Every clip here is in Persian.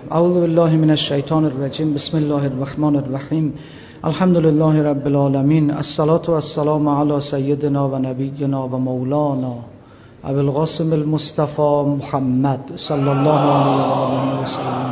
اعوذ بالله من الشیطان الرجیم. بسم الله الرحمن الرحیم. الحمد لله رب العالمین. الصلاة والسلام علی سیدنا و نبینا و مولانا ابو القاسم المصطفى محمد صلی الله علیه و آله و سلم.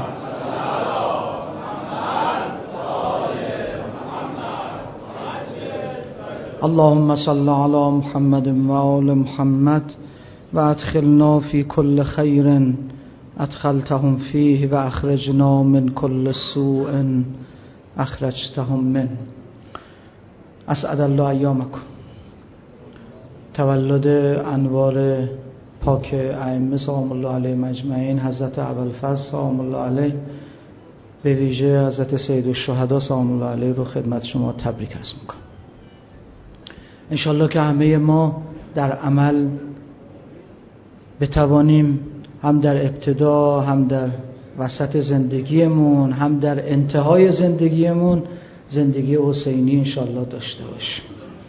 اللهم صل علی محمد و آل محمد و ادخلنا فی کل خیر ادخلتهم فیه و اخرجنا من کل سوء اخرجتهم من. اسعد الله ایامکم. تولد انوار پاک ائمه سلام الله علیه مجمعین، حضرت ابوالفضل سلام الله علیه، به ویژه حضرت سید الشهدا سلام الله علیه رو خدمت شما تبریک عرض میکنم. انشالله که همه ما در عمل بتوانیم هم در ابتدا، هم در وسط زندگیمون، هم در انتهای زندگیمون زندگی حسینی انشالله داشته باشیم.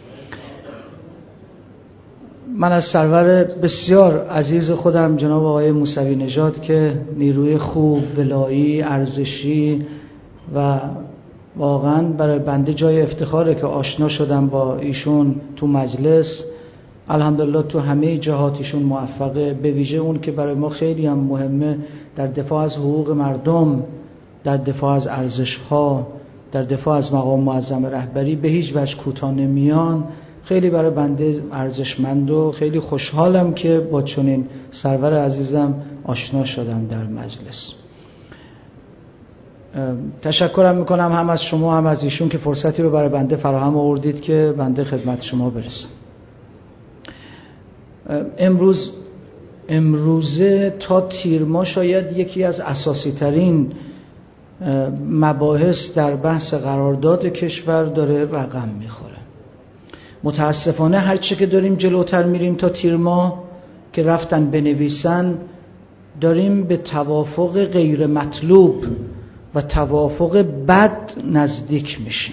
من از سرور بسیار عزیز خودم جناب آقای موسوی نژاد که نیروی خوب، ولایی، ارزشی و واقعا برای بنده جای افتخاره که آشنا شدم با ایشون تو مجلس. الحمدلله تو همه جهات ایشون موفقه، به ویژه اون که برای ما خیلی هم مهمه، در دفاع از حقوق مردم، در دفاع از ارزش‌ها، در دفاع از مقام معظم رهبری به هیچ وجه کوتاه نمیان. خیلی برای بنده ارزشمند و خیلی خوشحالم که با چنین سرور عزیزم آشنا شدم در مجلس. تشکرم میکنم هم از شما هم از ایشون که فرصتی رو برای بنده فراهم آوردید که بنده خدمت شما برسم. امروزه تا تیر ماه شاید یکی از اساسی ترین مباحث در بحث قرارداد کشور داره رقم میخوره. متاسفانه هرچه که داریم جلوتر میریم تا تیر ماه که رفتن بنویسن، داریم به توافق غیر مطلوب و توافق بد نزدیک میشیم.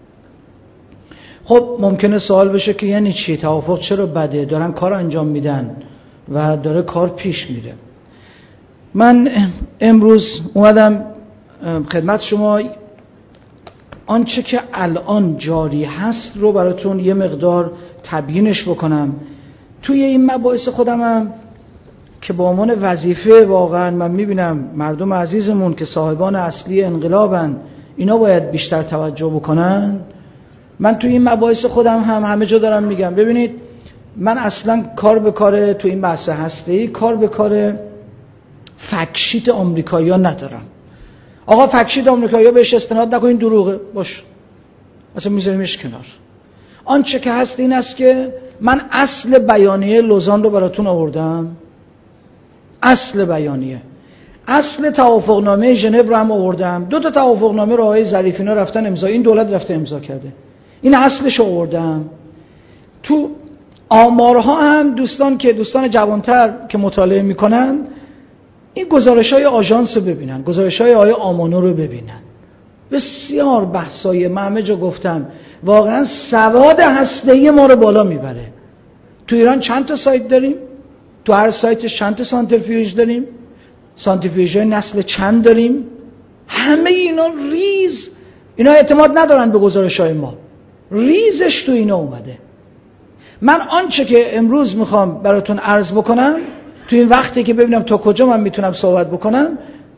خب ممکنه سوال بشه که یعنی چی؟ توافق چرا بده؟ دارن کار انجام میدن و داره کار پیش میره. من امروز اومدم خدمت شما آنچه که الان جاری هست رو براتون یه مقدار تبیینش بکنم. توی این مباحث خودمم که با عنوان وظیفه واقعا من میبینم مردم عزیزمون که صاحبان اصلی انقلابن، اینا باید بیشتر توجه بکنن. من توی این مباحث خودم هم همه جا دارم میگم ببینید، من اصلا کار به کار تو این بحث هسته‌ای، کار به کار فکشیت آمریکایی‌ها ندارم. آقا فکشیت آمریکایی‌ها بهش استناد نکنین، دروغه، باش اصلا میذاریمش کنار. آنچه که هست این است که من اصل بیانیه لوزان رو براتون آوردم. اصل بیانیه، اصل توافقنامه ژنو رو هم آوردم. 2 تا توافقنامه رو آقای ظریفینا رفتن امضا، این دولت رفته امضا کرده. این اصلش آوردم. تو آمارها هم دوستان جوانتر که مطالعه میکنن این گزارش‌های آژانس رو ببینن، گزارش‌های آقای آمانو رو ببینن. بسیار بحثای من همه جا گفتم واقعا سواد هسته‌ای ما رو بالا میبره. تو ایران چند تا سایت داریم؟ تو هر سایتش چند تا سانتریفیوژ داریم؟ سانتریفیوژهای نسل چند داریم؟ همه اینا اینا اعتماد ندارن به گزارش‌های ما. ریزش تو اینا اومده. من آنچه که امروز میخوام براتون عرض بکنم تو این وقتی که ببینم تا کجا من میتونم صحبت بکنم،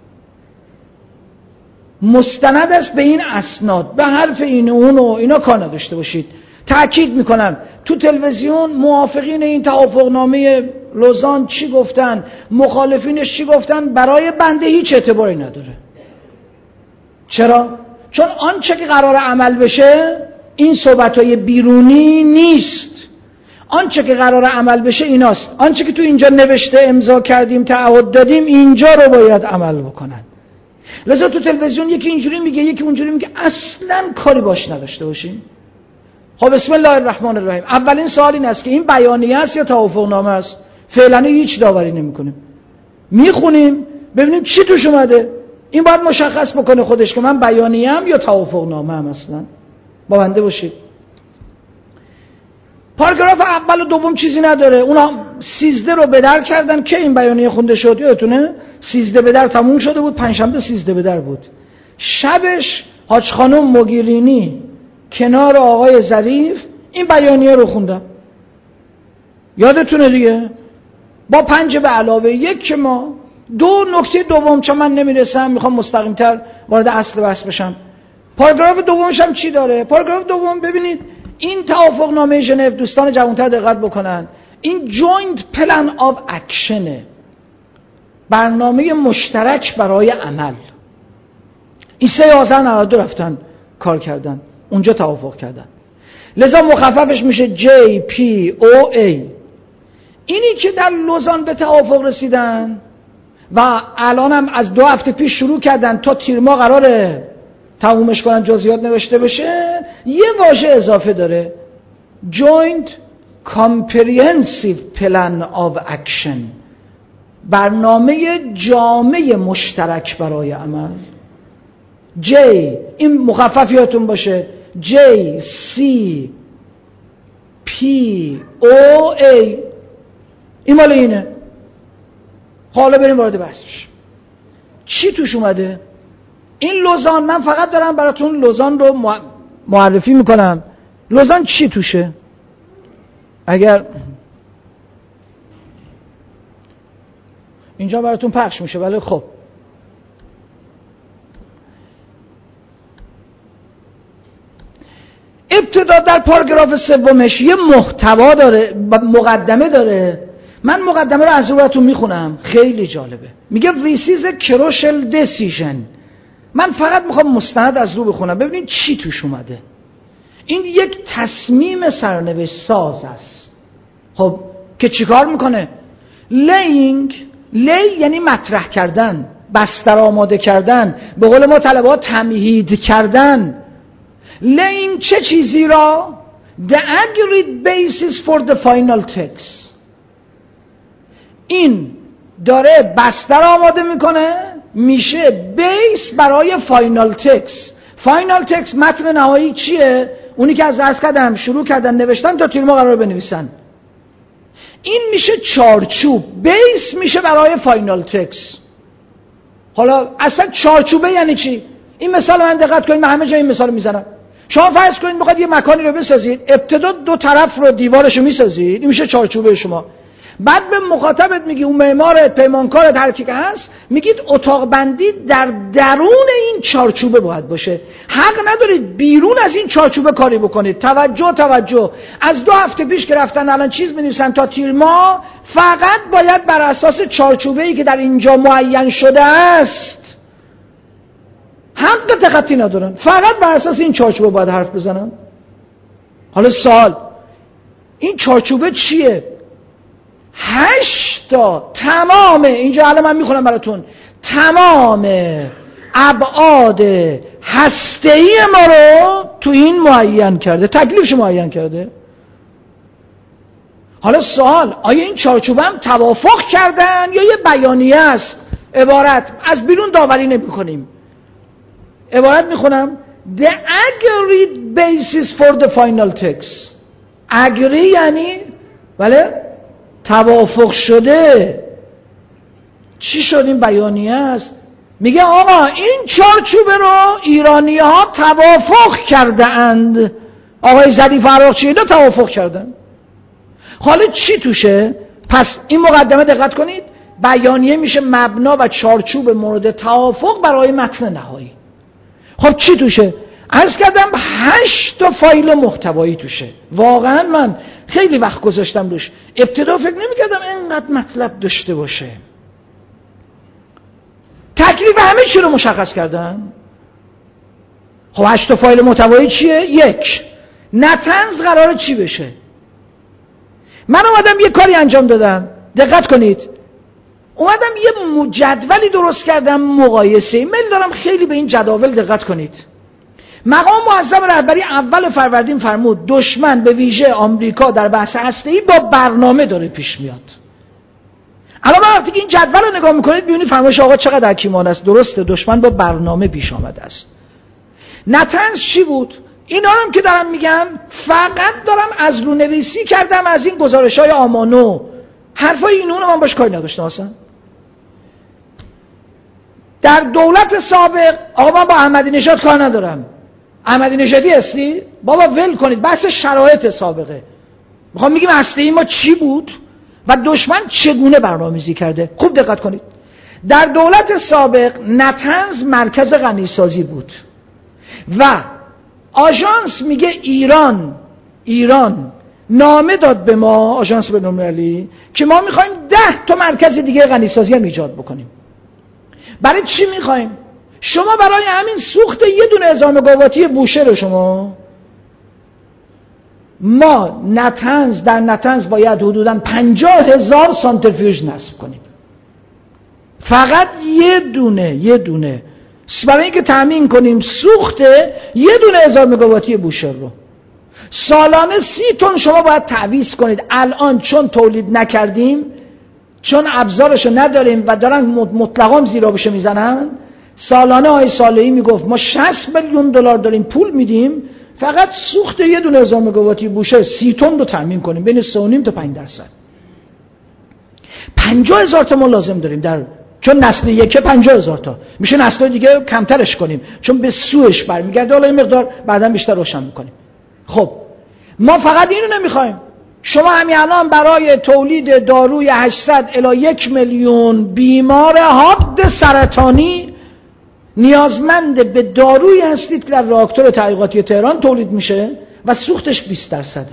مستند است به این اسناد، به حرف این و اون و اینا کار نداشته باشید. تأکید میکنم تو تلویزیون موافقین این توافقنامه لوزان چی گفتن، مخالفینش چی گفتن، برای بنده هیچ اعتباری نداره. چرا؟ چون آنچه که قرار عمل بشه این صحبت‌های بیرونی نیست. آنچه که قرار عمل بشه ایناست. آنچه که تو اینجا نوشته امضا کردیم تعهد دادیم اینجا رو باید عمل بکنن. لذا تو تلویزیون یکی اینجوری میگه یکی اونجوری میگه، اصلاً کاری باش نداشته باشیم. خب بسم الله الرحمن الرحیم. اولین سوال این است که این بیانیه است یا توافقنامه است؟ فعلا هیچ داوری نمی‌کنیم. میخونیم ببینیم چی توش اومده. این باید مشخص بکنه خودش که من بیانیه ام یا توافقنامه ام. اصلا با بنده باشید. پاراگراف اول و دوم چیزی نداره. اونا 13 رو بدر کردن که این بیانیه خونده شد. یادتونه 13 به در تموم شده بود، پنجشنبه 13 به در بود. شبش حاج خانم موگیرینی کنار آقای ظریف این بیانیه رو خوندن، یادتونه دیگه، با 5 به علاوه 1 که ما. نکته دوم، چون من نمیرسم میخوام مستقیم‌تر وارد اصل بحث بشم، پاراگراف دومش هم چی داره؟ پاراگراف دوم ببینید این توافقنامه ژنو، دوستان جوان‌تر دقت بکنن، این جوینت پلن آف اکشنه، برنامه مشترک برای عمل. این 3 آذر 92 رفتن کار کردن، اونجا توافق کردن، لذا مخففش میشه JPOA. اینی که در لوزان به توافق رسیدن و الان هم از 2 هفته پیش شروع کردن تا تیر ماه قراره تمومش کنن، جزئیات نوشته بشه، یه واژه اضافه داره، Joint Comprehensive Plan of Action، برنامه جامع مشترک برای عمل. J، این مخفف یادتون باشه، JCPOA، این مال اینه. حالا بریم وارد بحثش. چی توش اومده؟ این لوزان، من فقط دارم براتون لوزان رو معرفی میکنم. لوزان چی توشه؟ اگر اینجا براتون پخش میشه، ولی خب ابتدا در پاراگراف سومش یه محتوا داره، مقدمه داره. من مقدمه رو از رو براتون میخونم، خیلی جالبه. میگه This is a crucial decision. من فقط میخوام مستند از رو بخونم ببینید چی توش اومده. این یک تصمیم سرنوشت ساز است. خب که چیکار میکنه؟ Laying یعنی مطرح کردن، بستر آماده کردن، به قول ما طلبه‌ها تمهید کردن. Laying چه چیزی را؟ The agreed basis for the final text. این داره بستر آماده میکنه، میشه بیس برای فاینال تکست. فاینال تکست متن نهایی چیه؟ اونی که از درس کردم شروع کردن نوشتن تا تیر ما قرار بنویسن. این میشه چارچوب، بیس میشه برای فاینال تکست. حالا اصلا چارچوبه یعنی چی؟ این مثال من دقت کنید، من همه جا این مثال میزنم. شما فرض کنید بخواید یه مکانی رو بسازید، ابتدا 2 طرف رو دیوارش رو میسازید، این میشه چارچوبه شما. بعد به مخاطبت میگی، اون معمارت، پیمانکارت، هر کی که هست، میگید اتاق بندی در درون این چارچوبه باید باشه. حق ندارید بیرون از این چارچوبه کاری بکنید. توجه، از 2 هفته پیش که رفتن الان چیز می‌نویسن تا تیر ماه، فقط باید بر اساس چارچوبه‌ای که در اینجا معین شده است حق تخطی ندارن، فقط بر اساس این چارچوبه باید حرف بزنن. حالا سوال، این چارچوبه چیه؟ 8 تا تمام، اینجا الان من میخونم براتون، تمام ابعاد هسته‌ای ما رو تو این معین کرده، تکلیفش معین کرده. حالا سوال، آیا این چارچوبه هم توافق کردن یا یه بیانیه است؟ عبارت از بیرون داوری نمی کنیم، عبارت میخونم The agreed basis for the final text. agree یعنی بله توافق شده. چی شد؟ این بیانیه است. میگه آقا این چارچوبه رو ایرانی ها توافق کرده اند، آقای ظریف عراقچی اینا توافق کردن. حالا چی توشه؟ پس این مقدمه دقت کنید، بیانیه میشه مبنا و چارچوب مورد توافق برای متن نهایی. خب چی توشه؟ عرض کردم 8 تا فایل محتوایی توشه. واقعا من خیلی وقت گذاشتم روش، ابتدا فکر نمی‌کردم اینقدر مطلب داشته باشه. تکلیف همه چی رو مشخص کردن. خب 8 تا فایل محتوایی چیه؟ 1. نتنز قراره چی بشه؟ من اومدم یه کاری انجام دادم، دقت کنید، اومدم یه جدولی درست کردم مقایسه. میل دارم خیلی به این جداول دقت کنید. مقام معظم رهبری اول فروردین فرمود دشمن به ویژه آمریکا در بحث هسته‌ای با برنامه داره پیش میاد. الان وقتی که این جدول رو نگاه میکنید میبینید فرمایش آقا چقدر حکیمانه است. درسته، دشمن با برنامه پیش آمده است. نتنز چی بود؟ اینا هم که دارم میگم فقط دارم از رو نویسی کردم از این گزارش‌های آمانو، حرفای اینو من باش کاری نداشتم اصلا. در دولت سابق آقا من با احمدی نژاد کار ندارم، احمدی نژادی هستی؟ بابا ول کنید، بحث شرایط سابقه. میخوام بگیم هسته ای ما چی بود و دشمن چگونه برنامه‌ریزی کرده. خوب دقت کنید. در دولت سابق نطنز مرکز غنیسازی بود و آژانس میگه ایران نامه داد به ما، آژانس بین‌المللی، که ما میخوایم 10 تا مرکز دیگه غنیسازی هم ایجاد بکنیم. برای چی میخوایم؟ شما برای همین سوخت یه دونه 1000 مگاواتی بوشهر شما، ما در نطنز باید حدوداً 50,000 سانتریفیوژ نصب کنیم. فقط یه دونه برای اینکه تامین کنیم سوخت یه دونه 1000 مگاواتی بوشهر رو. سالانه 30 تن شما باید تعویض کنید. الان چون تولید نکردیم، چون ابزارشو نداریم و دارن مطلقاً زیر آبشو میزنن، سالانه آقای صالحی میگفت ما 60 میلیون دلار داریم پول میدیم فقط سوخت یه دونه 1000 مگاواتی بوشهر 30 تن رو تامین کنیم، بین 3.5 تا 5%. 50,000 تا ما لازم داریم چون نسل یکه 50,000 تا میشه، نسل دیگه کمترش کنیم چون به سوش برمیگرده. حالا این مقدار بعدا بیشتر روشن میکنیم. خب ما فقط اینو نمیخوایم. شما همین الان برای تولید داروی 800 الی 1 میلیون بیمار حاد سرطانی نیازمند به دارویی هستید که در راکتور تحقیقاتی تهران تولید میشه و سوختش 20%.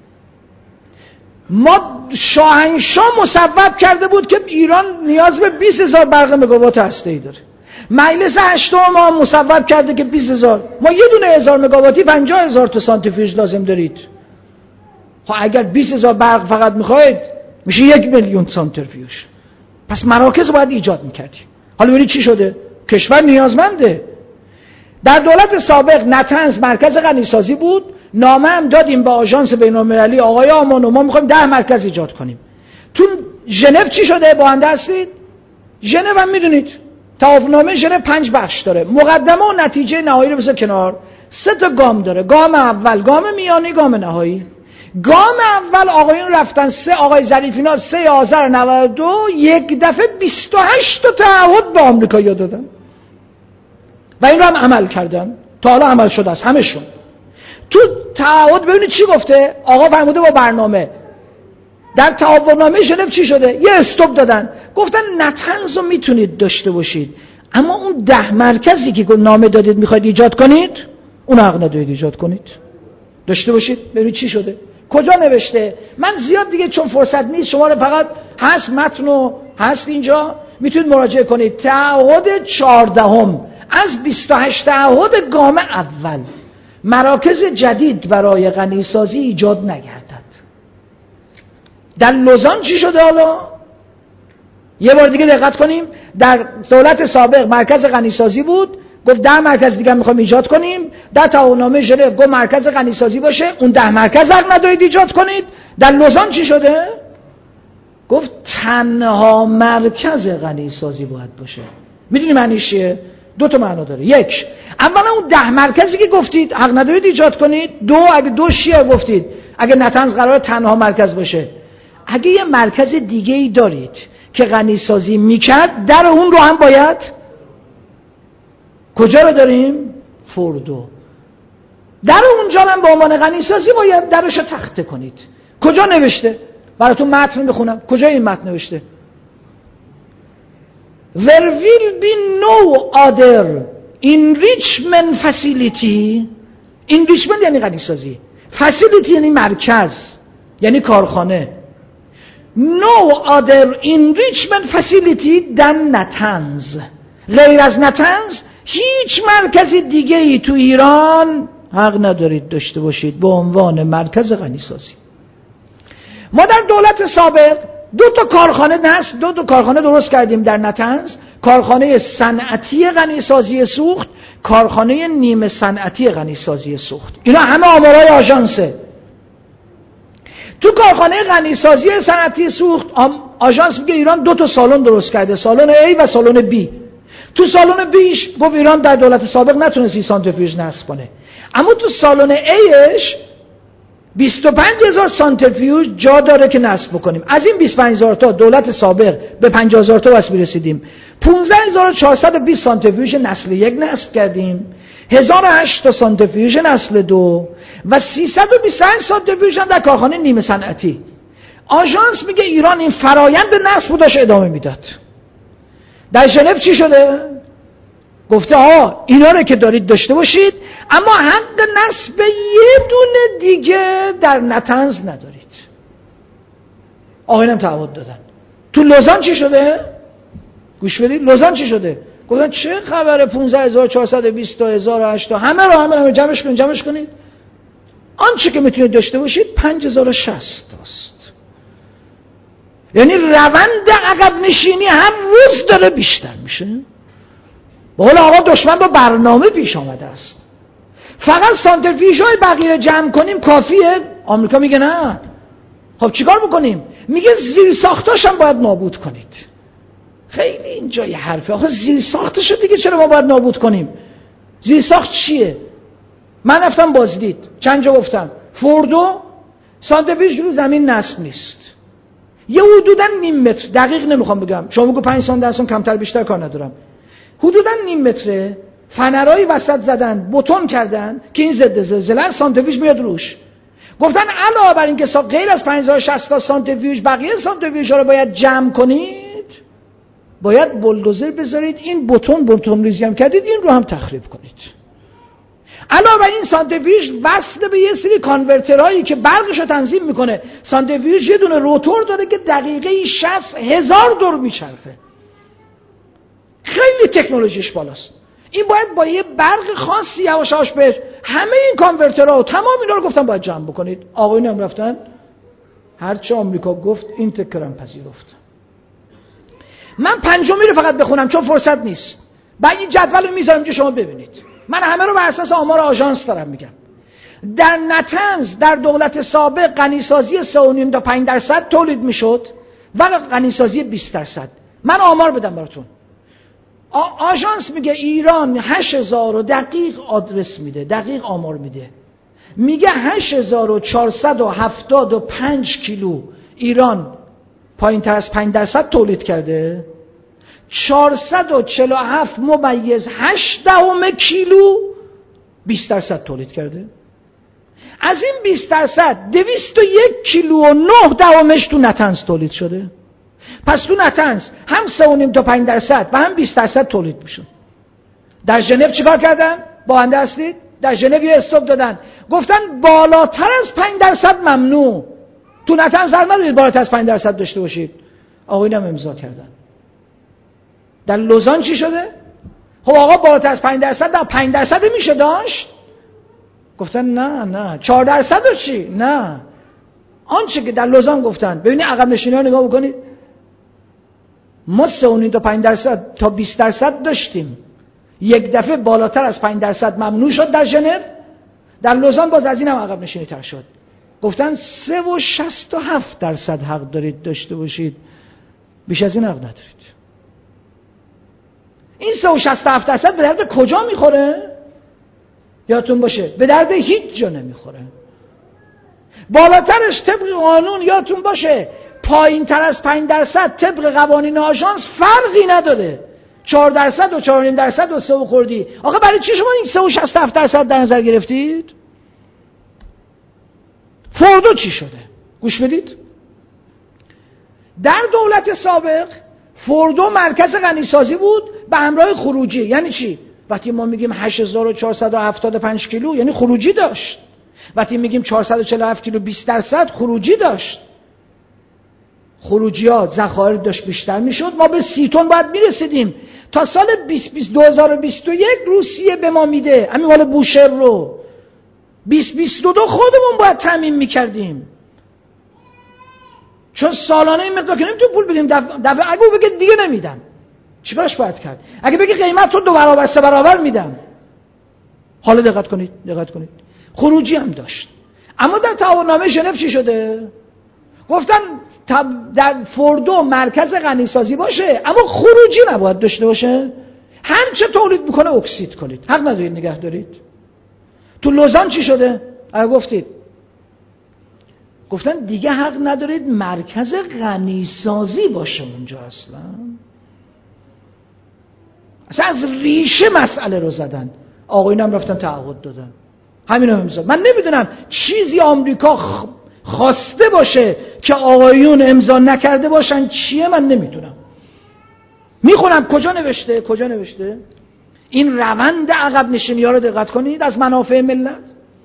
ما شاهنشاه مصوب کرده بود که ایران نیاز به 20,000 برق مگاوات هسته‌ای داره. مجلس هشتم ما مصوب کرده که 20,000. ما یه دونه 1000 مگاواتی 50,000 تا سانتریفیوژ لازم دارید. خب اگر 20,000 برق فقط میخواید میشه 1 میلیون سانتریفیوژ. پس مراکز باید ایجاد میکردیم. حالا ببینید چی شده؟ کشور نیازمنده. در دولت سابق نطنز مرکز غنیسازی بود. نامه هم دادیم به آژانس بین‌المللی آقای آمانو ما میخوایم 10 مرکز ایجاد کنیم. تو ژنو چی شده؟ با هم هستید؟ ژنو هم میدونید توافقنامه ژنو 5 بخش داره. مقدمه و نتیجه نهایی رو بذار کنار. 3 تا گام داره. گام اول، گام میانی، گام نهایی. گام اول آقایون رفتن آقای ظریفینا 3 آذر 92 یک دفعه 28 تا تعهد به آمریکایی‌ها دادن و این رو هم عمل کردن. تا حالا عمل شده است همشون. تو تعهد ببینید چی گفته؟ آقا فرموده با برنامه. در توافقنامه ژنو چی شده؟ یه استوب دادن. گفتن نطنز رو میتونید داشته باشید اما اون 10 مرکزی که نامه دادید میخواید ایجاد کنید اون حق ندارید ایجاد کنید. داشته باشید. ببینید چی شده؟ کجا نوشته؟ من زیاد دیگه چون فرصت نیست شما رو فقط هست متن و هست اینجا میتونید مراجعه کنید. تعهد 14 از 28 تعهد گام اول. مراکز جدید برای غنیسازی ایجاد نگردد. در لوزان چی شده حالا؟ یه بار دیگه دقت کنیم. در دولت سابق مرکز غنیسازی بود، گفت 10 مرکز دیگه میخوایم ایجاد کنیم. در تعهدنامه ژنو گفت مرکز غنیسازی باشه، اون 10 مرکز حق ندارید ایجاد کنید. در لوزان چی شده؟ گفت تنها مرکز غنیسازی باید باشه. میدونی معنیش چیه؟ 2 تا معنا داره. یک، اولا اون 10 مرکزی که گفتید حق ندارید ایجاد کنید. 2، اگه 2 چیه گفتید؟ اگه نطنز قراره تنها مرکز باشه، اگه یه مرکز دیگه ای دارید که غنیسازی میکرد در اون رو هم باید کجا رو داریم؟ فردو. در اونجا هم به عنوان غنیسازی باید درش رو تخته کنید. کجا نوشته؟ براتون متن میخونم. کجا این متن نوشته؟ There will be no other enrichment facility. enrichment یعنی غنیسازی، facility یعنی مرکز، یعنی کارخانه. No other enrichment facility than نطنز. غیر از نطنز هیچ مرکز دیگه ای تو ایران حق ندارید داشته باشید به عنوان مرکز غنیسازی. ما در دولت سابق 2 تا کارخانه نصب 2 تا کارخانه درست کردیم در نطنز. کارخانه صنعتی غنیسازی سوخت، کارخانه نیمه صنعتی غنیسازی سوخت. اینا همه آمارای آژانسه. تو کارخانه غنیسازی صنعتی سوخت آژانس میگه ایران 2 تا سالن درست کرده، سالن A و سالن B. تو سالن Bش گفت ایران در دولت سابق نتونست سانتریفیوژ نصب کنه، اما تو سالن Aش 25,000 سانتریفیوژ جا داره که نصب بکنیم. از این 25,000 تا دولت سابق به 50,000 تا بس میرسیدیم. 15,420 سانتریفیوژ نسل 1 نصب کردیم، 1008 تا سانتریفیوژ نسل 2 و 325 سانتریفیوژ هم در کارخانه نیمه صنعتی. آژانس میگه ایران این فرایند به نصب داشت ادامه میداد. در ژنو چی شده؟ گفته اینا رو که دارید داشته باشید، اما حق نصب یه دونه دیگه در نتنز ندارید. آقایانم تعهد دادن. تو لوزان چی شده؟ گوش بدید، لوزان چی شده؟ گفتن چه خبره 15,420 تا 1008 تا همه رو جمعش کنید. آنچه که میتونید داشته باشید 5,060 تاست. یعنی روند عقب نشینی هر روز داره بیشتر میشه. به قول آقا دشمن با برنامه پیش آمده است. فقط سانتریفیوژهای بقیه جمع کنیم کافیه؟ آمریکا میگه نه. خب چیکار بکنیم؟ میگه زیر ساختاش هم باید نابود کنید. خیلی اینجا یه حرفه. آخه زیر ساختشو دیگه چرا ما باید نابود کنیم؟ زیر ساخت چیه؟ من رفتم بازدید، چند جا گفتم فوردو سانتریفیوژ رو زمین نصب نیست، یه حدوداً نیم متر، دقیق نمیخوام بگم، شما بگو 5 سانتی درصد کمتر بیشتر کار ندارم، حدوداً نیم متره، فنرای وسط زدن، بتون کردن که این ضد زلزله سانتریفیوژ میاد روش. گفتن علاوه بر این که غیر از 5060 تا سانتریفیوژ بقیه سانتریفیوژها رو باید جمع کنید، باید بولدوزر بذارید این بتون ریزی هم کردید این رو هم تخریب کنید. علاوه بر این سانتریفیوژ وصل به یه سری کانورترهایی که برقش رو تنظیم میکنه. سانتریفیوژ یه دونه روتور داره که دقیقه 60,000 دور میچرخه. خیلی تکنولوژیش بالاست. این باید با یه برق خاصی یواش یواش به همه این کانورترها و تمام اینا رو گفتن باید جمع بکنید. آقایون هم رفتن هرچه آمریکا گفت این تکرم پذیرفت. من پنجمی رو فقط بخونم چون فرصت نیست. بعد این جدول رو میذارم که شما ببینید. من همه رو بر اساس آمار آژانس دارم میگم. در نتنز در دولت سابق غنیسازی 3.5 تا 5% تولید میشد و غنیسازی 20%. من آمار بدم براتون. آژانس میگه ایران 8000 دقیق آدرس میده، دقیق آمار میده. میگه 8475 کیلو ایران پایین‌تر از 5% تولید کرده، 447.8 کیلو 20% تولید کرده. از این 20% 201 کیلو و 9 تو نتنز تولید شده. پس تو نتنز هم 3.5 تا 5% و هم 20% تولید میشه. در ژنو چیکار کردن؟ با بنده هستید؟ در ژنو یه استاپ دادن، گفتن بالاتر از 5% ممنوع. تو نتنز حق ندارید بالاتر از 5% داشته باشید. آقایون هم امضا کردن. در لوزان چی شده؟ خب آقا بالاتر از 5% نه 5% میشه داشت؟ گفتن نه 4% چی؟ نه. آنچه که در لوزان گفتن، ببینید عقب نشینی ها نگاه بکنید. ما 3.5 تا 5% تا 20% داشتیم، یک دفعه بالاتر از 5% ممنوع شد در ژنو. در لوزان باز از این هم عقب نشینی تر شد. گفتن 3.67% حق دارید داشته باشید، بیش از این حق ندارید. این 3.67% به درد کجا میخوره؟ یادتون باشه به درد هیچ جا نمیخوره. بالاترش طبق قانون یادتون باشه پایین تر از 5% طبق قوانین آژانس فرقی نداره. 4% و 4.5% و 3 خوردی. آخه برای چی شما این 3.67% در نظر گرفتید؟ فوردو چی شده؟ گوش بدید. در دولت سابق فوردو مرکز غنیسازی بود به همراه خروجی. یعنی چی؟ وقتی ما میگیم 8475 کیلو یعنی خروجی داشت. وقتی میگیم 447 کیلو 20% خروجی داشت. خروجیات ذخایر داشت بیشتر میشد، ما به 30 تن باید میرسیدیم. تا سال 2021 روسیه به ما میده همین مال بوشهر رو. 2022 خودمون باید تامین میکردیم، چون سالانه این مقدار که نمیتونیم پول بدیم. دفعه اگه بگه دیگه نمیدم چیکارش باید کرد؟ اگه بگه قیمت رو 2 برابر 3 برابر میدم. حالا دقت کنید خروجی هم داشت. اما در تعاوننامه ژنو چی شده؟ گفتن در فوردو مرکز غنیسازی باشه اما خروجی نباید داشته باشه. هر چه تولید میکنه اکسید کنید، حق ندارید نگه دارید. تو لوزان چی شده؟ اگه گفتید گفتن دیگه حق ندارید مرکز غنیسازی باشه اونجا. اصلا از ریشه مسئله رو زدن. آقایون هم رفتن تعهد دادن، همین هم امضا. من نمیدونم چیزی آمریکا خواسته باشه که آقایون امضا نکرده باشن چیه، من نمیدونم. میخونم کجا نوشته این روند عقب نشینی ها رو دقت کنید از منافع ملت.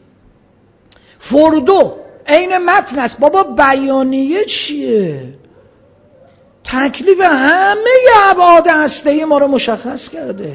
فوردو عین متن است. بابا بیانیه چیه؟ تکلیف همه ابعاد هسته‌ای ما رو مشخص کرده.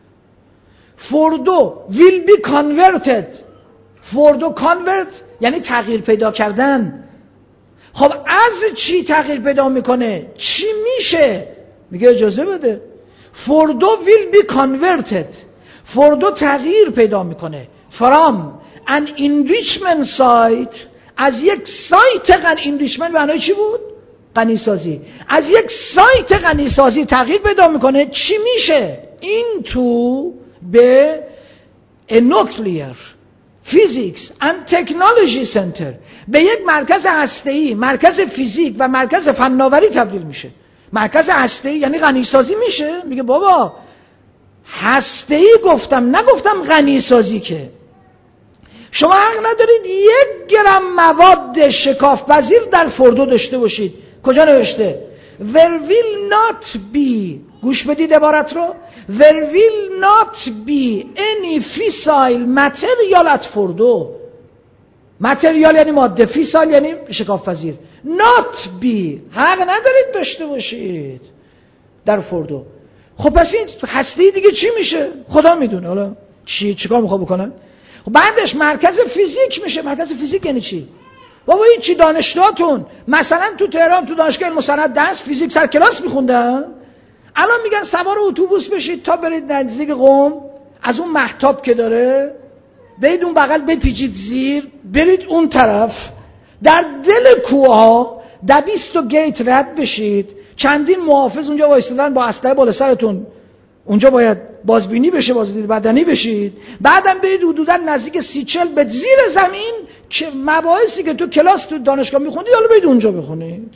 فوردو will be converted. فوردو convert یعنی تغییر پیدا کردن. خب از چی تغییر پیدا میکنه؟ چی میشه؟ میگه اجازه بده. فوردو will be converted. فوردو تغییر پیدا میکنه from an enrichment site. از یک سایت enrichment معنی چی بود؟ غنیسازی. از یک سایت غنیسازی تغییر پیدا میکنه. چی میشه؟ into به a nuclear physics and technology center. به یک مرکز هسته‌ای، مرکز فیزیک و مرکز فناوری تبدیل میشه. مرکز هسته‌ای یعنی غنیسازی میشه. میگه بابا هسته‌ای گفتم، نگفتم غنیسازی. که شما حق ندارید 1 گرم مواد شکافپذیر در فوردو داشته باشید. کجا نوشته؟ There will not be، گوش بدید عبارت رو، There will not be any fissile material at فوردو. متریال یعنی ماده، فیسال یعنی شکافپذیر. not be، حق ندارید داشته باشید در فوردو. خب پس این هستی دیگه چی میشه؟ خدا میدونه. حالا چیکار میخواد بکنن؟ خب بعدش مرکز فیزیک میشه. مرکز فیزیک یعنی چی؟ بابا این چی دانشگاهتون مثلا تو تهران تو دانشگاه مسند درس فیزیک سر کلاس میخوندن، الان میگن سوار اتوبوس بشید تا برید نزدیک قم، از اون مهتاب که داره برید اون بغل، بپیچید زیر، برید اون طرف، در دل کوه 200 گیت رد بشید، چندین محافظ اونجا وایسادن با اسلحه بالا سرتون، اونجا باید بازبینی بشه، بازدید بدنی بشید، بعدم برید حدودا نزدیک 30-40 به زیر زمین که مباحثی که تو کلاس تو دانشگاه میخوندید حالا برید اونجا بخونید.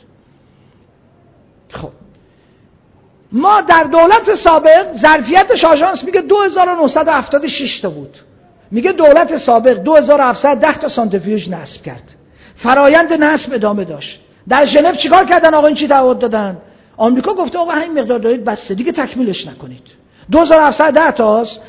خب ما در دولت سابق ظرفیتش آژانس میگه 2976 تا بود. میگه دولت سابق 2710 تا سانتریفیوژ نصب کرد. فرایند نصب ادامه داشت. در ژنو چیکار کردن آقا؟ این چی تعهد دادن؟ آمریکا گفته آقا همین مقدار دارید بسه دیگه، تکمیلش نکنید. 2710 تاست،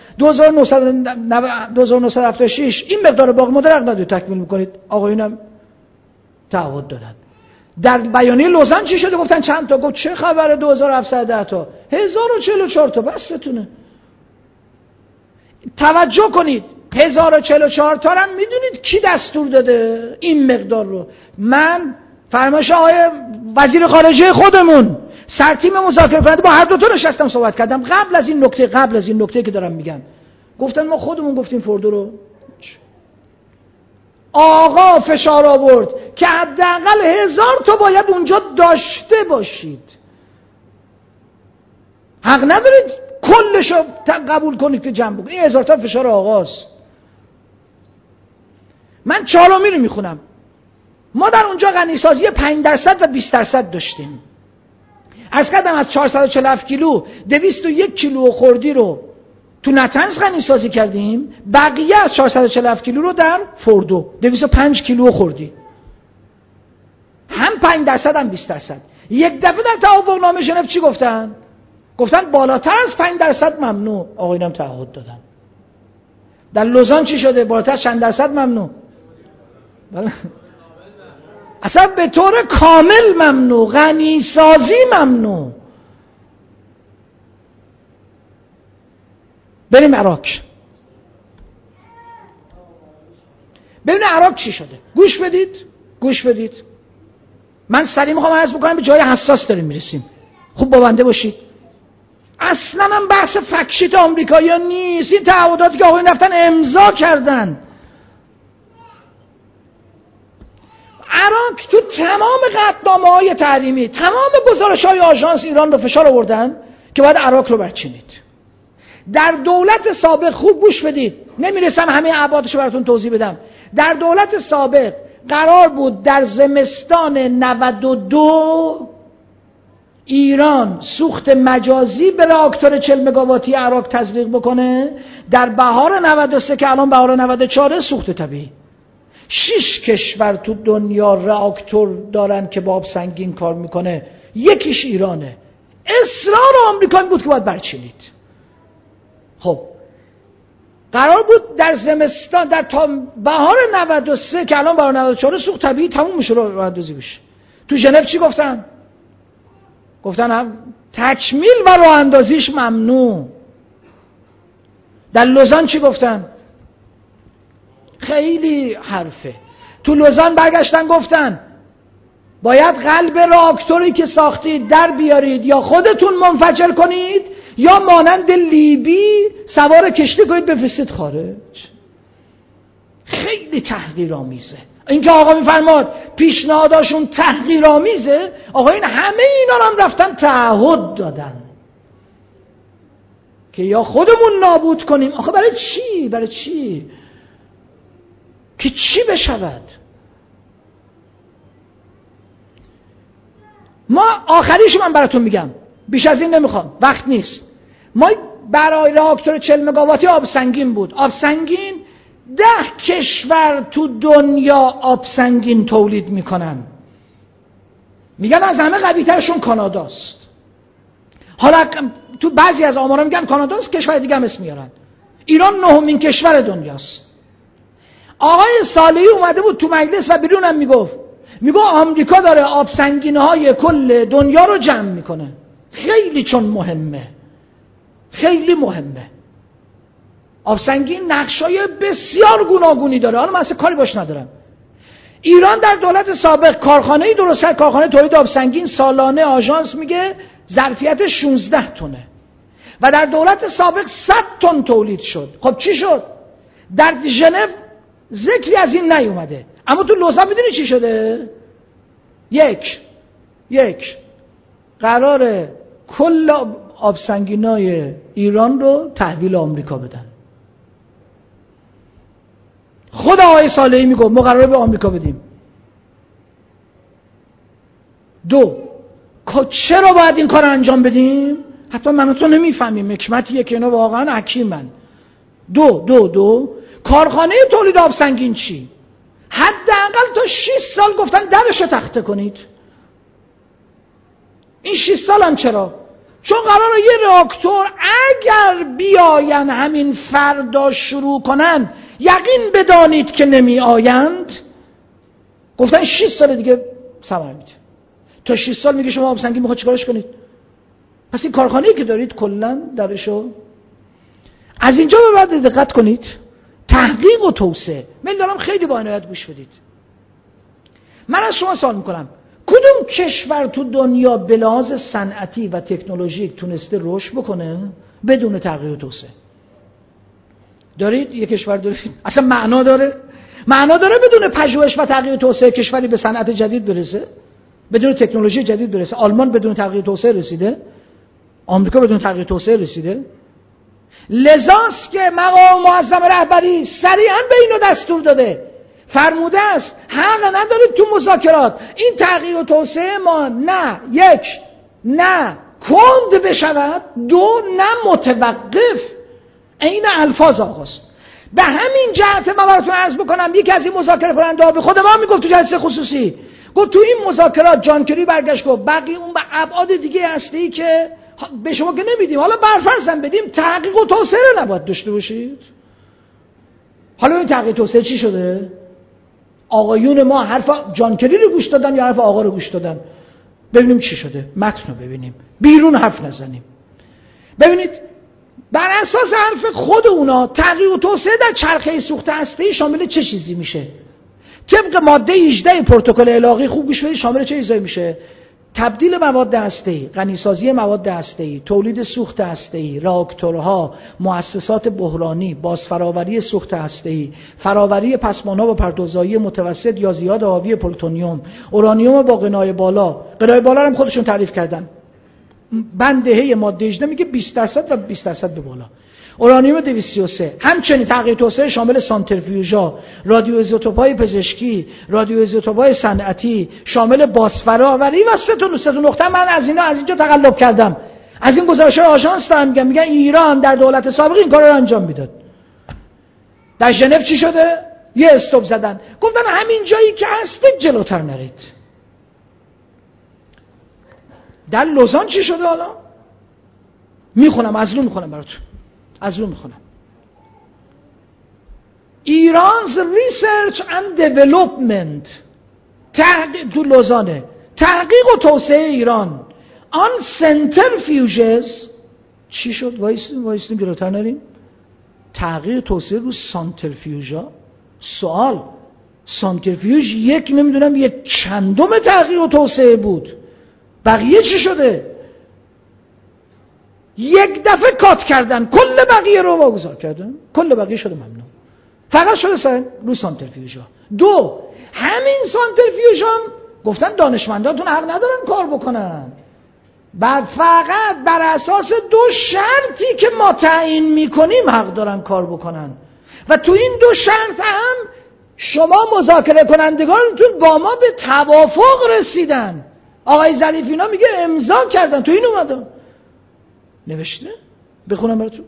2976 این مقدار باقی مونده رو ندارید تکمیل میکنید. آقایونم تعهد دادن. در بیانیه لوزان چی شده؟ گفتن چند تا؟ گفت چه خبره 2710 تا؟ 1044 تا بستونه. توجه کنید 1044 تا هم میدونید کی دستور داده این مقدار رو؟ من فرمایش آقای وزیر خارجه خودمون سرتیم مذاکره کننده با هر دو تا نشستم صحبت کردم قبل از این نکته که دارم میگم. گفتن ما خودمون گفتیم فوردو رو. آقا فشار آورد که حداقل 1000 تا باید اونجا داشته باشید. حق ندارید کلشو قبول کنید که جمع بکنید. این 1000 تا فشار آقاست. من 4 رو میخونم. ما در اونجا غنیسازی 5% و 20% داشتیم. از قدم از 447 کیلو 201 کیلو خوردی رو تو نتنز غنیسازی کردیم، بقیه از 447 کیلو رو در فوردو 205 کیلو خوردی، هم 5% هم 20%. یک دفعه در توافقنامه ژنو چی گفتن؟ گفتن بالاتر از 5% ممنوع. آقایونم تعهد دادن. در لوزان چی شده؟ بالاتر از چند درصد ممنوع؟ اصلا به طور کامل ممنوع. غنیسازی ممنوع. بریم عراق. ببین عراق چی شده. گوش بدید. من سریع میخوام عرض بکنم، به جای حساس داریم میرسیم. خوب باونده باشید. اصلا هم بحث فکشیت آمریکایی‌ها نیست. این تعهداتی که آقایون رفتن امضا کردن. عراق تو تمام قطعنامه‌های تحریمی، تمام گزارش‌های آژانس ایران رو فشار آوردن که باید عراق رو برچینید. در دولت سابق خوب گوش بدید، نمیرسم همه ابعادش رو براتون توضیح بدم. در دولت سابق قرار بود در زمستان 92 ایران سوخت مجازی به راکتور 40 مگاواتی عراق تزریق بکنه، در بهار 93 که الان بهار 94 سوخت طبیعی. 6 کشور تو دنیا راکتور دارن که با آب سنگین کار میکنه، یکیش ایرانه. اصرار آمریکا بود که باید برچینید. خب قرار بود در زمستان در تا بهار 93 که الان بهار 94 سوخت طبیعی تموم میشه، راه اندازی بشه. تو ژنو چی گفتن؟ گفتن هم تکمیل و راه اندازیش ممنوع. در لوزان چی گفتن؟ خیلی حرفه. تو لوزان برگشتن گفتن باید قلب راکتوری که ساختید در بیارید، یا خودتون منفجر کنید یا مانند لیبی سوار کشتی کنید بفرستید خارج. خیلی تحقیرآمیزه. اینکه آقا میفرماد پیشنهاداشون تحقیرآمیزه، آقا این همه اینا هم رفتن تعهد دادن که یا خودمون نابود کنیم. آخه برای چی؟ برای چی؟ که چی بشود؟ ما آخریشو من براتون میگم، بیش از این نمیخوام، وقت نیست. ما برای راکتور 40 مگاواتی آب سنگین بود. آب سنگین 10 کشور تو دنیا آب سنگین تولید میکنن. میگن از همه قوی ترشون کاناداست. حالا تو بعضی از آمارا میگن کاناداست، کشور دیگه هم اسم میارن. ایران 9مین کشور دنیاست. آقای صالحی اومده بود تو مجلس و بیرونم میگفت آمریکا داره آب سنگین‌های کل دنیا رو جمع میکنه. خیلی چون مهمه، خیلی مهمه. آب سنگین نقشای بسیار گوناگونی داره. حالا من اصلا کاری باش ندارم. ایران در دولت سابق کارخانه‌ای درست کرد، کارخانه تولید آب سنگین، سالانه آژانس میگه ظرفیت 16 تنه و در دولت سابق 100 تن تولید شد. خب چی شد؟ در ژنو ذکری از این نیومده، اما تو لوزان میدونی چی شده؟ یک قرار کل آب سنگینای ایران رو تحویل آمریکا بدن. خود آقای صالحی میگه ما قراره به آمریکا بدیم. 2 چرا باید این کار انجام بدیم؟ حتی من و تو نمیفهمیم، حکمتیه که اینا واقعا حکیمن. 2 کارخانه تولید آب سنگین چی؟ حداقل تا 6 سال گفتن درشو تخته کنید. این 6 سال هم چرا؟ چون قراره یه راکتور اگر بیاین همین فردا شروع کنن یقین بدانید که نمی آیند. گفتن 6 سال دیگه ثمر میده. تا 6 سال میگه شما آب سنگین میخواد چیکارش کنید؟ پس این کارخانه‌ای که دارید کلا درشو. از اینجا به بعد دقت کنید، تحقیق و توسعه. من دارم خیلی با عنایت گوش بدید. من از شما سوال میکنم کدوم کشور تو دنیا به لحاظ صنعتی و تکنولوژیک تونسته رشد بکنه بدون تغییر و توسعه؟ دارید؟ یک کشور دارید؟ اصلا معنا داره بدون پژوهش و تغییر و توسعه کشوری به صنعت جدید برسه؟ بدون تکنولوژی جدید برسه؟ آلمان بدون تغییر و توسعه رسیده؟ آمریکا بدون تغییر و توسعه رسیده؟ لذاست که مقام معظم رهبری صریحاً به اینو دستور داده، فرموده است حق ندارید تو مذاکرات این تغییر و توسعه ما نه کند بشود، 2 نه متوقف. این الفاظ آقاست. به همین جهت من براتون عرض بکنم یکی از این مذاکره کننده به خود ما میگفت تو جلسه خصوصی، گفت تو این مذاکرات جان کری برگشت گفت بقیه اون به ابعاد دیگه هستی که به شما که نمیدیم، حالا برفرض بدیم تحقیق و توسعه رو نباید داشته باشید. حالا این تحقیق توسعه چی شده؟ آقایون ما حرف جان کری رو گوش دادن یا حرف آقا رو گوش دادن؟ ببینیم چی شده، متن رو ببینیم، بیرون حرف نزنیم. ببینید بر اساس حرف خود اونا تحقیق و توسعه در چرخه سوخت هسته‌ای شامل چه چیزی میشه؟ طبق ماده 18 پروتکل الاغی خوب گوش بدید شامل چه چیزایی میشه؟ تبدیل مواد هسته‌ای، غنیسازی مواد هسته‌ای، تولید سوخت هسته‌ای، راکتورها، مؤسسات بحرانی، بازفراوری سوخت هسته‌ای، فراوری پسمان‌ها و پرتوزایی متوسط یا زیاد حاوی پلوتونیوم، اورانیوم با قنای بالا. قنای بالا رو هم خودشون تعریف کردن. بندهه ماده 18 میگه 20% و 20% به بالا. اورانیوم 233 همچنین تغییر توسعه شامل سانتریفیوژها، رادیوایزوتوپ‌های پزشکی، رادیوایزوتوپ‌های صنعتی، شامل بازفراوری و سه تا نقطه. من از اینجا تقلب کردم، از این گزارش‌های آژانس دارم میگن ایران در دولت سابق این کارا رو انجام میداد. در ژنو چی شده؟ یه استوب زدن، گفتن همین جایی که هستید جلوتر نرید. در لوزان چی شده حالا؟ میخونم، از رو میخونم براتون، از رو میخونم. ایران's research and development تو لوزانه، تحقیق و توسعه ایران on centrifuges چی شد؟ وایسیم جلوتر نریم. تحقیق توسعه رو سانتریفیوژها. سوال، سانتریفیوژ یک نمیدونم یک چندم تحقیق و توسعه بود، بقیه چی شده؟ یک دفعه کات کردن، کل بقیه رو واگذار کردن، کل بقیه شده ممنوع، فقط شده رو سانتریفیوژها. دو، همین سانتریفیوژها هم گفتن دانشمنداتون حق ندارن کار بکنن، فقط بر اساس دو شرطی که ما تعیین میکنیم حق دارن کار بکنن و تو این دو شرط هم شما مذاکره کنندگانتون با ما به توافق رسیدن. آقای ظریفینا میگه امضا کردن، تو این اومده نوشته، بخونم براتون.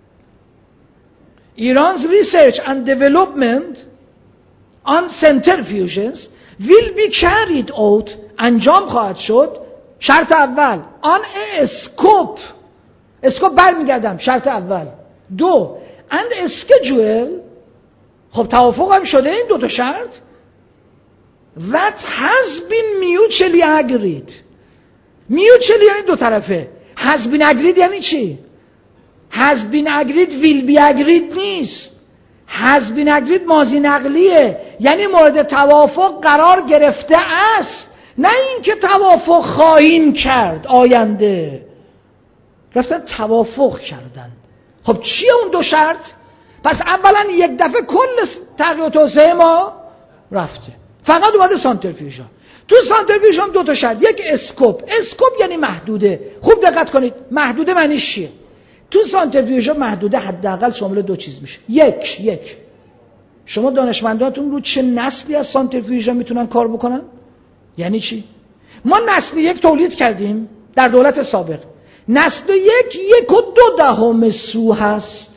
Iran's research and development on centrifuges will be carried out انجام خواهد شد. شرط اول on a scope، اسکوپ برمیگردم، شرط اول. دو and a schedule، خب توافق هم شده این دو تا شرط. that has been mutually agreed. mutually یعنی دو طرفه، has been agreed یعنی چی؟ has been agreed will be agreed نیست. has been agreed ماضی نقلیه، یعنی مورد توافق قرار گرفته است، نه اینکه توافق خواهیم کرد آینده. رفتن توافق کردن. خب چیه اون دو شرط؟ پس اولا یک دفعه کل تغییر و توسعه ما رفته، فقط اومده سانتریفیوژها. تو سانتریفیوژ هم دو تا شرط، یک اسکوپ. اسکوپ یعنی محدوده. خوب دقت کنید، محدوده معنیش چیه؟ تو سانتریفیوژ محدوده حداقل شامل دو چیز میشه. یک شما دانشمنداتون رو چه نسلی از سانتریفیوژ میتونن کار بکنن؟ یعنی چی؟ ما نسل یک تولید کردیم در دولت سابق، نسل یک و 2 سو هست،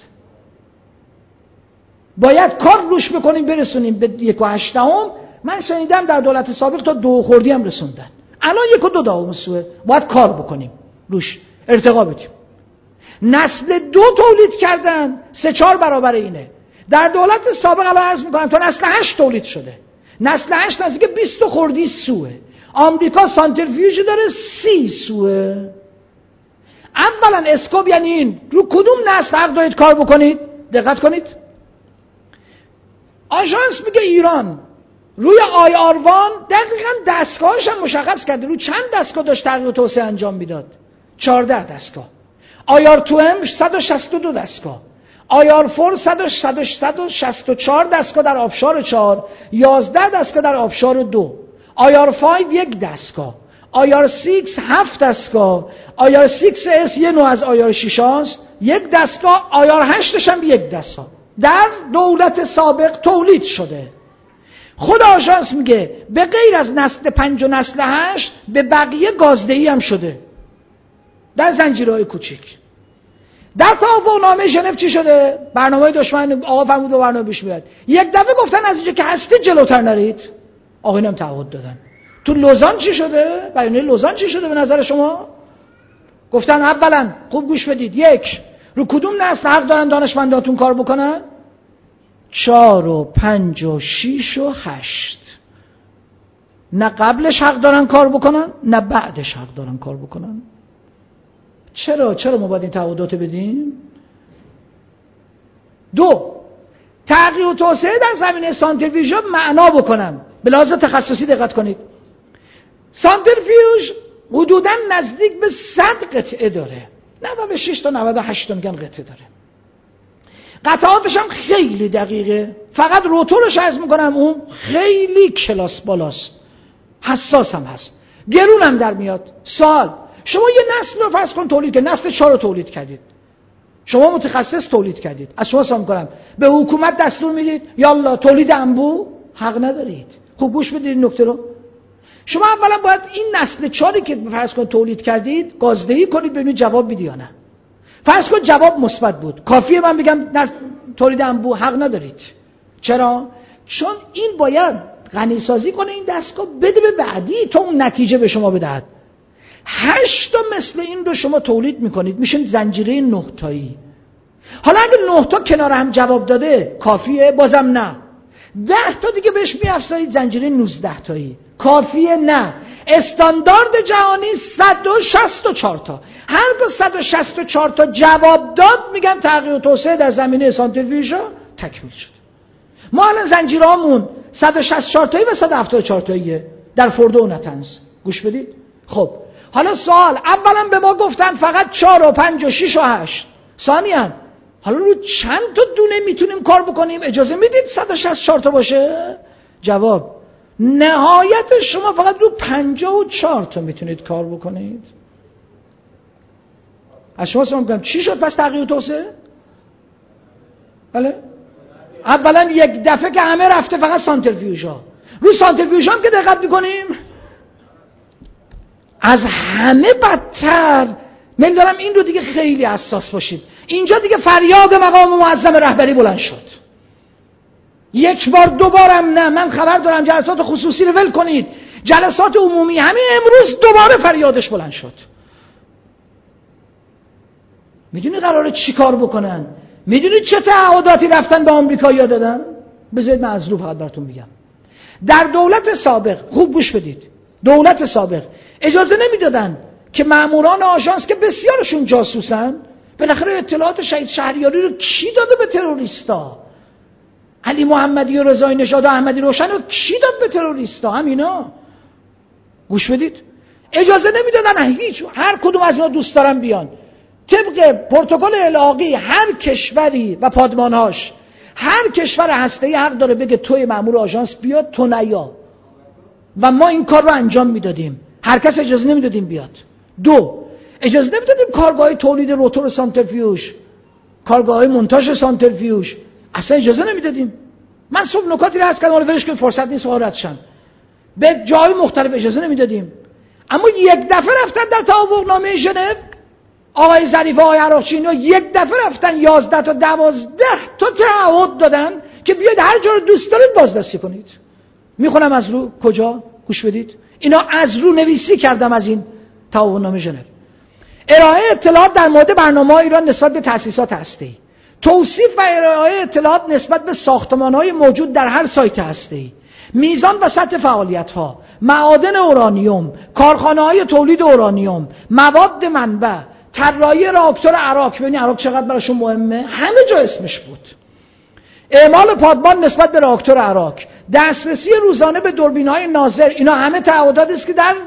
باید کار روش بکنیم برسونیم به 1 و 8. من شنیدم در دولت سابق تا 2 خوردی هم رسوندن، الان 1 و 2 سوه، باید کار بکنیم روش، ارتقا بدیم. نسل 2 تولید کردن 3-4 برابر اینه. در دولت سابق الان عرض میکنم تا نسل 8 تولید شده، نسل 8 نزدیک 20 خوردی سوه. آمریکا سانتریفیوژ داره 30 سوه. اولا اسکوپ یعنی این رو کدوم نسل حق دارید کار بکنید؟ دقت کنید، آژانس میگه ایران روی IR1 دقیقاً دستگاهش هم مشخص کرده، رو چند دستگاه داشت تغییر و توسعه انجام میداد؟ 14 دستگاه. IR2M 162 دستگاه، IR4 164 دستگاه در آبشار 4، 11 دستگاه در آبشار 2، IR5 1 دستگاه، IR6 7 دستگاه، IR6S یه نوع از IR6 هاست 1 دستگاه، IR8 هم 1 دستگاه در دولت سابق تولید شده. خود آژانس میگه به غیر از نسل 5 و نسل 8 به بقیه گازدهی هم شده در زنجیرهای کوچیک. در توافقنامه ژنو چی شده؟ برنامه دشمن آقا فرمود و برنامه پیش میاد. یک دفعه گفتن از اینجا که هستید جلوتر نرید. آقا اینم تعهد دادن. تو لوزان چی شده؟ بیانیه لوزان چی شده به نظر شما؟ گفتن اولا خوب گوش بدید، 1 رو کدوم نسل حق دارن دانشمنداتون کار بکنن؟ 4 و 5 و 6 و 8. نه قبلش حق دارن کار بکنن نه بعدش حق دارن کار بکنن. چرا ما باید این تعهدات بدیم؟ 2 تغییر و توسعه در زمینه سانتریفیوژ معنا بکنم به لحاظ تخصصی. دقت کنید، سانتریفیوژ حدوداً نزدیک به 100 قطعه داره، 96 تا 98 تا میگن قطعه داره. قطعاتش هم خیلی دقیقه، فقط روتورش عرض میکنم اون خیلی کلاس بالاست، حساس هم هست، گرون هم در میاد. سوال، شما یه نسل رو فرض کن تولید کردید، نسل 4 رو تولید کردید، شما متخصص تولید کردید، از شما سوال می‌کنم به حکومت دستور میدید یالا تولید انبوه؟ حق ندارید. خوب گوش بدید نکته رو. شما اولا باید این نسل 4 که فرض کن تولید کردید گازدهی کنید ببینید جواب میده یا نه. فرض کن جواب مثبت بود، کافیه من بگم تولید انبوه؟ حق ندارید. چرا؟ چون این باید غنی سازی کنه این دستگاه، بده به بعدی تا اون نتیجه به شما بدهد. 8 تا مثل این رو شما تولید میکنید، میشیم زنجیره 9 تایی. حالا اگه 9 تا کنار هم جواب داده کافیه؟ بازم نه. 10 تا دیگه بهش میافزایید زنجیره 19 تایی. کافیه؟ نه. استاندارد جهانی 164 تا. هر با 164 تا جواب داد میگن تغییر و توسعه در زمینه سانتریفیوژها تکمیل شد. ما الان زنجیرهامون 164 تایی و 174 تاییه در فوردو و نتنز. گوش بدید. خب حالا سوال، اولا به ما گفتن فقط 4 و 5 و 6 و 8. ثانیاً حالا رو چند تا دونه میتونیم کار بکنیم؟ اجازه میدید 164 تا باشه؟ جواب نهایت شما فقط رو 54 تا میتونید کار بکنید. از شما سوال میکنم چی شد پس تغییر و توسعه؟ بله؟ اولا یک دفعه که همه رفته فقط سانتریفیوژها. رو سانتریفیوژها هم که دقت میکنیم از همه بدتر. من دارم این رو دیگه خیلی حساس باشید. اینجا دیگه فریاد مقام معظم رهبری بلند شد. یک بار دو بارم نه. من خبر دارم جلسات خصوصی رو ول کنید، جلسات عمومی همه امروز دوباره فریادش بلند شد. میدونی قراره چی کار بکنن؟ میدونید چه تعهداتی رفتن به آمریکایی‌ها دادن؟ بذارید من از رو فقط براتون میگم. در دولت سابق، خوب گوش بدید، دولت سابق اجازه نمیدادن که ماموران آژانس که بسیارشون جاسوسن، بالاخره اطلاعات شهید شهریاری رو کی داده به تروریستا؟ علی محمدی و رضای نژاد و احمدی روشن رو کی داد به تروریستا؟ همینا. گوش بدید. اجازه نمیدادن هیچ، هر کدوم از اینا دوست دارن بیان طبق پروتکل الحاقی هر کشوری و پادمانهاش، هر کشور هسته‌ای حق داره بگه توی مأمور آژانس بیاد، تو نیا. و ما این کار رو انجام میدادیم. هر کس اجازه نمیدادیم بیاد. 2 اجازه نمیدادیم کارگاه تولید روتور سانتریفیوژ، کارگاه مونتاژ سانتریفیوژ، اصلا اجازه نمیدادیم. من صبح نکاتی رو عرض کردم ولی ولش کن فرصت نیست وارد شم. به جای مختلف اجازه نمیدادیم. اما یک دفعه رفتن در توافقنامه ژنو، آقای ظریف و آقای عراقچی اینا یک دفعه رفتن 11 تا 12 تا تعهد دادن که بیاید هر جا رو دوست دارید بازرسی کنید. میخونم از رو کجا؟ گوش بدید. اینا از رو نویسی کردم از این توافقنامه ژنو. ارائه اطلاعات در مورد برنامه‌های ایران نسبت به تأسیسات هسته‌ای، توصیف و ارائه اطلاعات نسبت به ساختمان‌های موجود در هر سایت هسته‌ای، میزان و سطح فعالیت‌ها، معادن اورانیوم، کارخانه‌های تولید اورانیوم، مواد منبع، طراحی راکتور عراق. ببینید عراق چقدر براشون مهمه، همه جا اسمش بود. اعمال پادمان نسبت به راکتور عراق، دسترسی روزانه به دوربین‌های ناظر. اینا همه تعهداتی است که در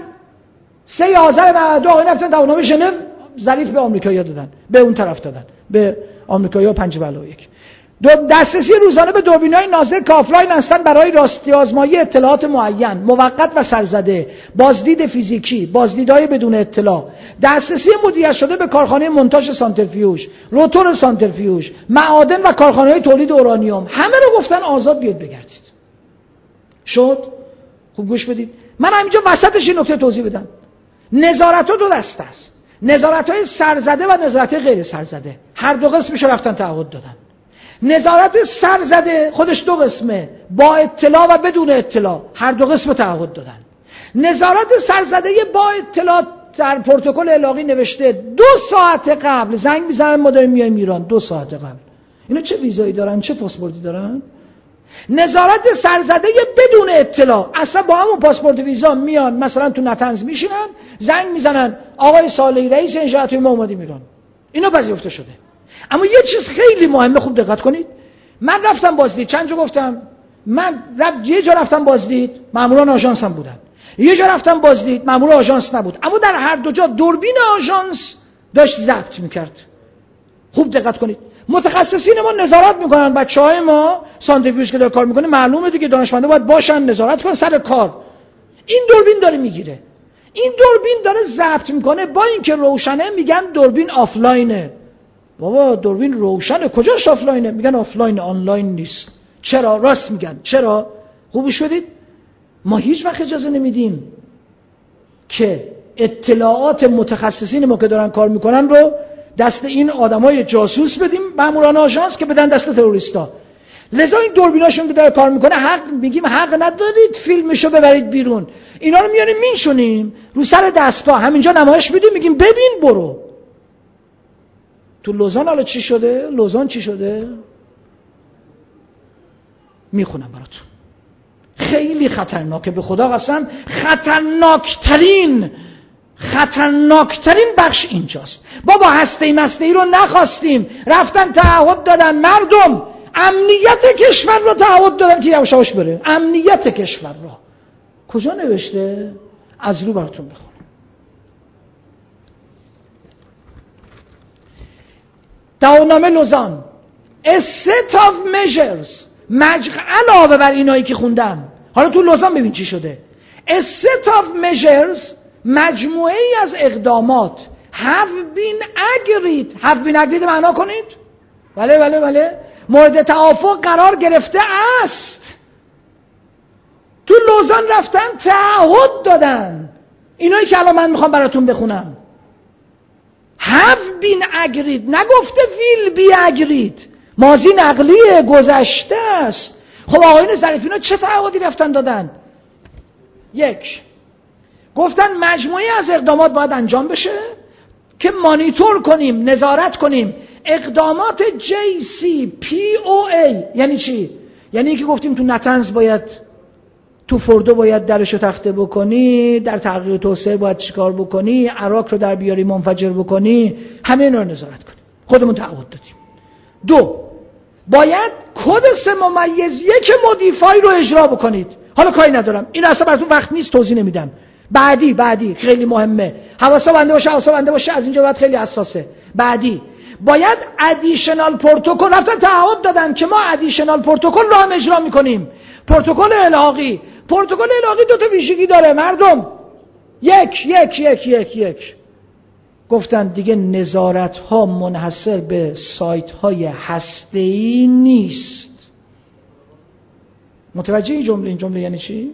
3/11/92 آقای رفتن توافقنامه ژنو ظریف به آمریکایی‌ها دادن، به اون طرف دادن، به آمریکایی‌ها 5/1. دسترسی روزانه به دوربین‌های ناظر که آفلاین هستند برای راستی آزمایی اطلاعات معین، موقت و سرزده، بازدید فیزیکی، بازدیدهای بدون اطلاع، دسترسی مدیریت شده به کارخانه مونتاژ سانتریفیوژ، روتور سانتریفیوژ، معادن و کارخانه‌های تولید اورانیوم، همه رو گفتن آزاد بیاد بگردید. شد؟ خوب گوش بدید. من همینجا وسطش این نکته توضیح بدم. نظارت‌ها 2 دسته است. نظارت‌های سرزده و نظارت‌های غیر سرزده. هر دو قسمش رفتن تعهد دادن. نظارت سرزده خودش 2 قسمه، با اطلاع و بدون اطلاع. هر 2 قسم تعهد دادن. نظارت سرزده با اطلاع در پروتکل الحاقی نوشته 2 ساعت قبل زنگ میزنن ما داریم میایم ایران. 2 ساعت قبل. اینا چه ویزایی دارن، چه پاسپورتی دارن؟ نظارت سرزده بدون اطلاع، اصلا با همون پاسپورت ویزا میان مثلا تو نتنز میشینن، زنگ میزنن آقای صالحی رئیس انشاءات ما اومدیم ایران. اینا پذیرفته شده. اما یه چیز خیلی مهمه، خوب دقت کنید. من رفتم بازدید، چند جا گفتم، یه جا رفتم بازدید ماموران آژانس هم بودن، یه جا رفتم بازدید مامور آژانس نبود، اما در هر دو جا دوربین آژانس داشت ضبط میکرد. خوب دقت کنید. متخصصین ما نظارت میکنن، بچهای ما سانتریفیوژ که داره کار میکنه معلومه دیگه، دانشمندا باید باشن نظارت کنن سر کار. این دوربین داره میگیره. این دوربین داره ضبط میکنه، با اینکه روشنه میگن دوربین آفلاینه. بابا دوربین روشنه، کجاش آفلاینه؟ میگن آفلاین، آنلاین نیست. چرا؟ راست میگن. چرا؟ خوب شدید؟ ما هیچ وقت اجازه نمیدیم که اطلاعات متخصصین ما که دارن کار میکنن رو دست این آدمای جاسوس بدیم، ماموران آژانس که بدن دست تروریستا. لذا این دوربیناشون که داره کار میکنه میگیم حق ندارید فیلمشو ببرید بیرون. اینا رو میاریم میشونیم رو سر دستگاه، همینجا نمایش میدیم، میگیم ببین برو. تو لوزان حالا چی شده؟ لوزان چی شده؟ میخونم براتون. خیلی خطرناکه، به خدا قسم خطرناکترین بخش اینجاست. بابا هسته‌ای مسته‌ای رو نخواستیم، رفتن تعهد دادن، مردم امنیت کشور رو تعهد دادن که یواش یواش بره. امنیت کشور رو کجا نوشته؟ از رو براتون بخونم. تعهدنامه لوزان A set of measures علاوه بر اینایی که خوندم، حالا تو لوزان ببین چی شده. A set of measures مجموعه‌ای از اقدامات have been agreed معنا کنید؟ بله مورد توافق قرار گرفته است. تو لوزان رفتن تعهد دادن، اینایی که الان من میخوام براتون بخونم. have been agreed، نگفته will be agreed. ماضی نقلیه، گذشته است. خب آقایون ظریفینا چه تعهدی رفتن دادن؟ یک، گفتن مجموعه از اقدامات باید انجام بشه که مانیتور کنیم، نظارت کنیم اقدامات JCPOA. یعنی چی؟ یعنی که گفتیم تو نتنز باید، تو فردو باید درشو تخته بکنی، در تحقیق توسعه باید چیکار بکنی، عراق رو در بیاری منفجر بکنی، همه اینا رو نظارت کنیم. خودمون تعهد دادیم. دو، باید کد 3-1 مودیفای رو اجرا بکنید. حالا کاری ندارم، این اصلا براتون وقت نیست، توضیح نمیدم. بعدی خیلی مهمه، حواسا بنده باشه، از اینجا بعد خیلی حساسه. بعدی باید ادیشنال پروتکل، رفتن تعهد دادن که ما ادیشنال پروتکل رو هم اجرا میکنیم. پروتکل الحاقی 2 تا ویژگی داره مردم. یک گفتن دیگه نظارت ها منحصر به سایت های هسته‌ای نیست. متوجه این جمله یعنی چی؟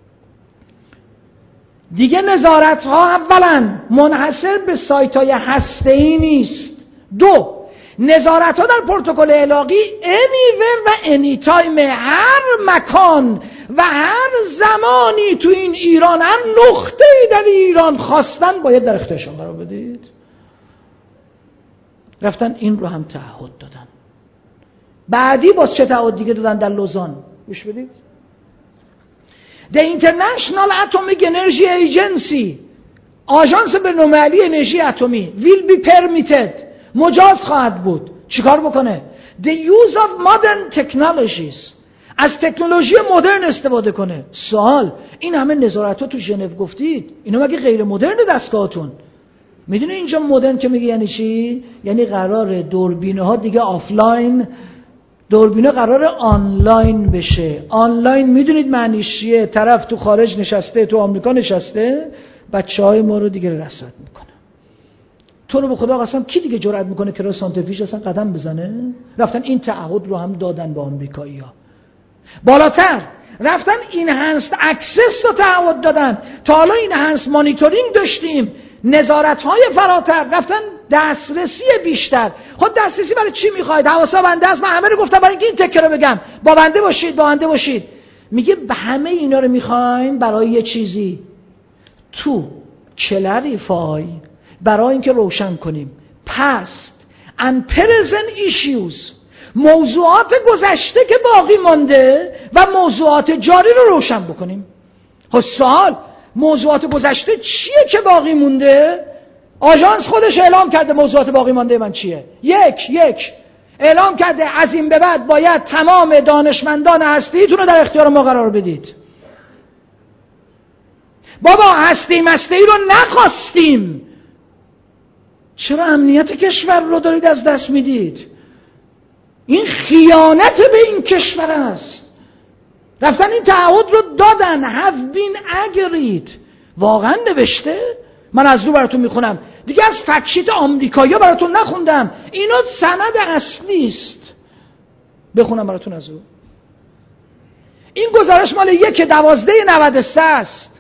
دیگه نظارت ها اولا منحصر به سایت های هسته‌ای نیست. دو، نظارت ها در پروتکل الحاقی anywhere و anytime، هر مکان و هر زمانی تو این ایران، هر نقطه‌ای در ایران خواستن باید در اختیارشون قرار بدید. رفتن این رو هم تعهد دادن. بعدی باز چه تعهد دیگه دادن در لوزان؟ گوش بدید. The International Atomic Energy Agency، آژانس بین‌المللی انرژی اتمی، will be permitted، مجاز خواهد بود. چیکار بکنه؟ The use of modern technologies، از تکنولوژی مدرن استفاده کنه. سوال، این همه نظارت ها تو ژنو گفتید، اینا مگه غیر مدرن دستگاهتون؟ میدونی اینجا مدرن که میگه یعنی چی؟ یعنی قراره دوربینه ها دیگه آفلاین، دوربینه قراره آنلاین بشه. آنلاین میدونید معنیش چیه؟ طرف تو خارج نشسته، تو آمریکا نشسته، بچهای ما رو دیگه رصد میکنه. تو رو به خدا قسم کی دیگه جرئت میکنه که سانترفیوژ اصلا قدم بزنه؟ رفتن این تعهد رو هم دادن به آمریکایی‌ها. بالاتر رفتن اینهانسد اکسس رو تعهد دادن. تا حالا اینهانسد مانیتورینگ داشتیم، نظارت‌های فراتر، رفتن دسترسی بیشتر. خود دسترسی برای چی میخواید؟ حواسا بنده است. من همه رو گفتم برای اینکه این تکه رو بگم. با بنده باشید. میگه همه اینا رو میخوایم برای یه چیزی، تو کلریفای، برای اینکه روشن کنیم past and present issues، موضوعات گذشته که باقی مانده و موضوعات جاری رو روشن بکنیم. سوال، موضوعات گذشته چیه که باقی مونده؟ آژانس خودش اعلام کرده موضوعات باقی مانده من چیه. یک اعلام کرده از این به بعد باید تمام دانشمندان هستی‌تون رو در اختیار ما قرار بدید. بابا هستی مسته‌ای رو نخواستیم، چرا امنیت کشور رو دارید از دست میدید؟ این خیانت به این کشور است. رفتن این تعهد رو دادن، have been agreed. واقعا نوشته؟ من از رو براتون میخونم دیگه، از فکشیت آمریکایی‌ها براتون نخوندم، اینا سند اصلی است. بخونم براتون از رو. این گزارش مال 1/12/93 است.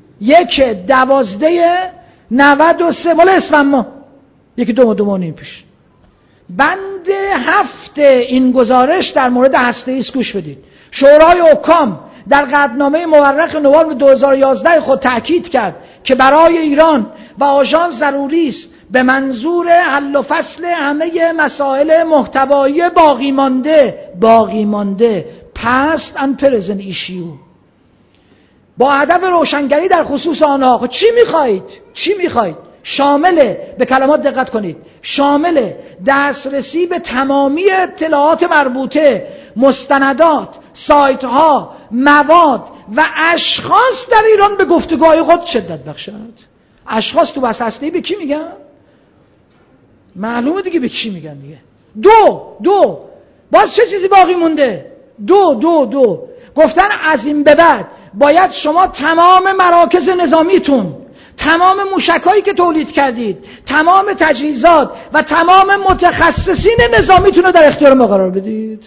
1/12/93 مال اسفند ماه، 1-2 ماه پیش. بند 7 این گزارش در مورد هسته‌ای است. گوش بدید. شورای حکام در قطعنامه مورخ نوامبر 2011 خود تأکید کرد که برای ایران و آژانس ضروری است به منظور حل و فصل همه مسائل محتوایی باقی مانده past and present issue با هدف روشنگری در خصوص آنها. چی میخواید؟ شامله، به کلمات دقت کنید، شامل دسترسی به تمامی اطلاعات مربوطه، مستندات، سایت ها، مواد و اشخاص در ایران به گفتگوهای خود شدت بخشد. اشخاص تو بحث هسته‌ای به کی میگن؟ معلومه دیگه به کی میگن دیگه. دو باز چه چیزی باقی مونده؟ دو گفتن از این به بعد باید شما تمام مراکز نظامیتون، تمام موشکایی که تولید کردید، تمام تجهیزات و تمام متخصصین نظامیتون رو در اختیار ما قرار بدید.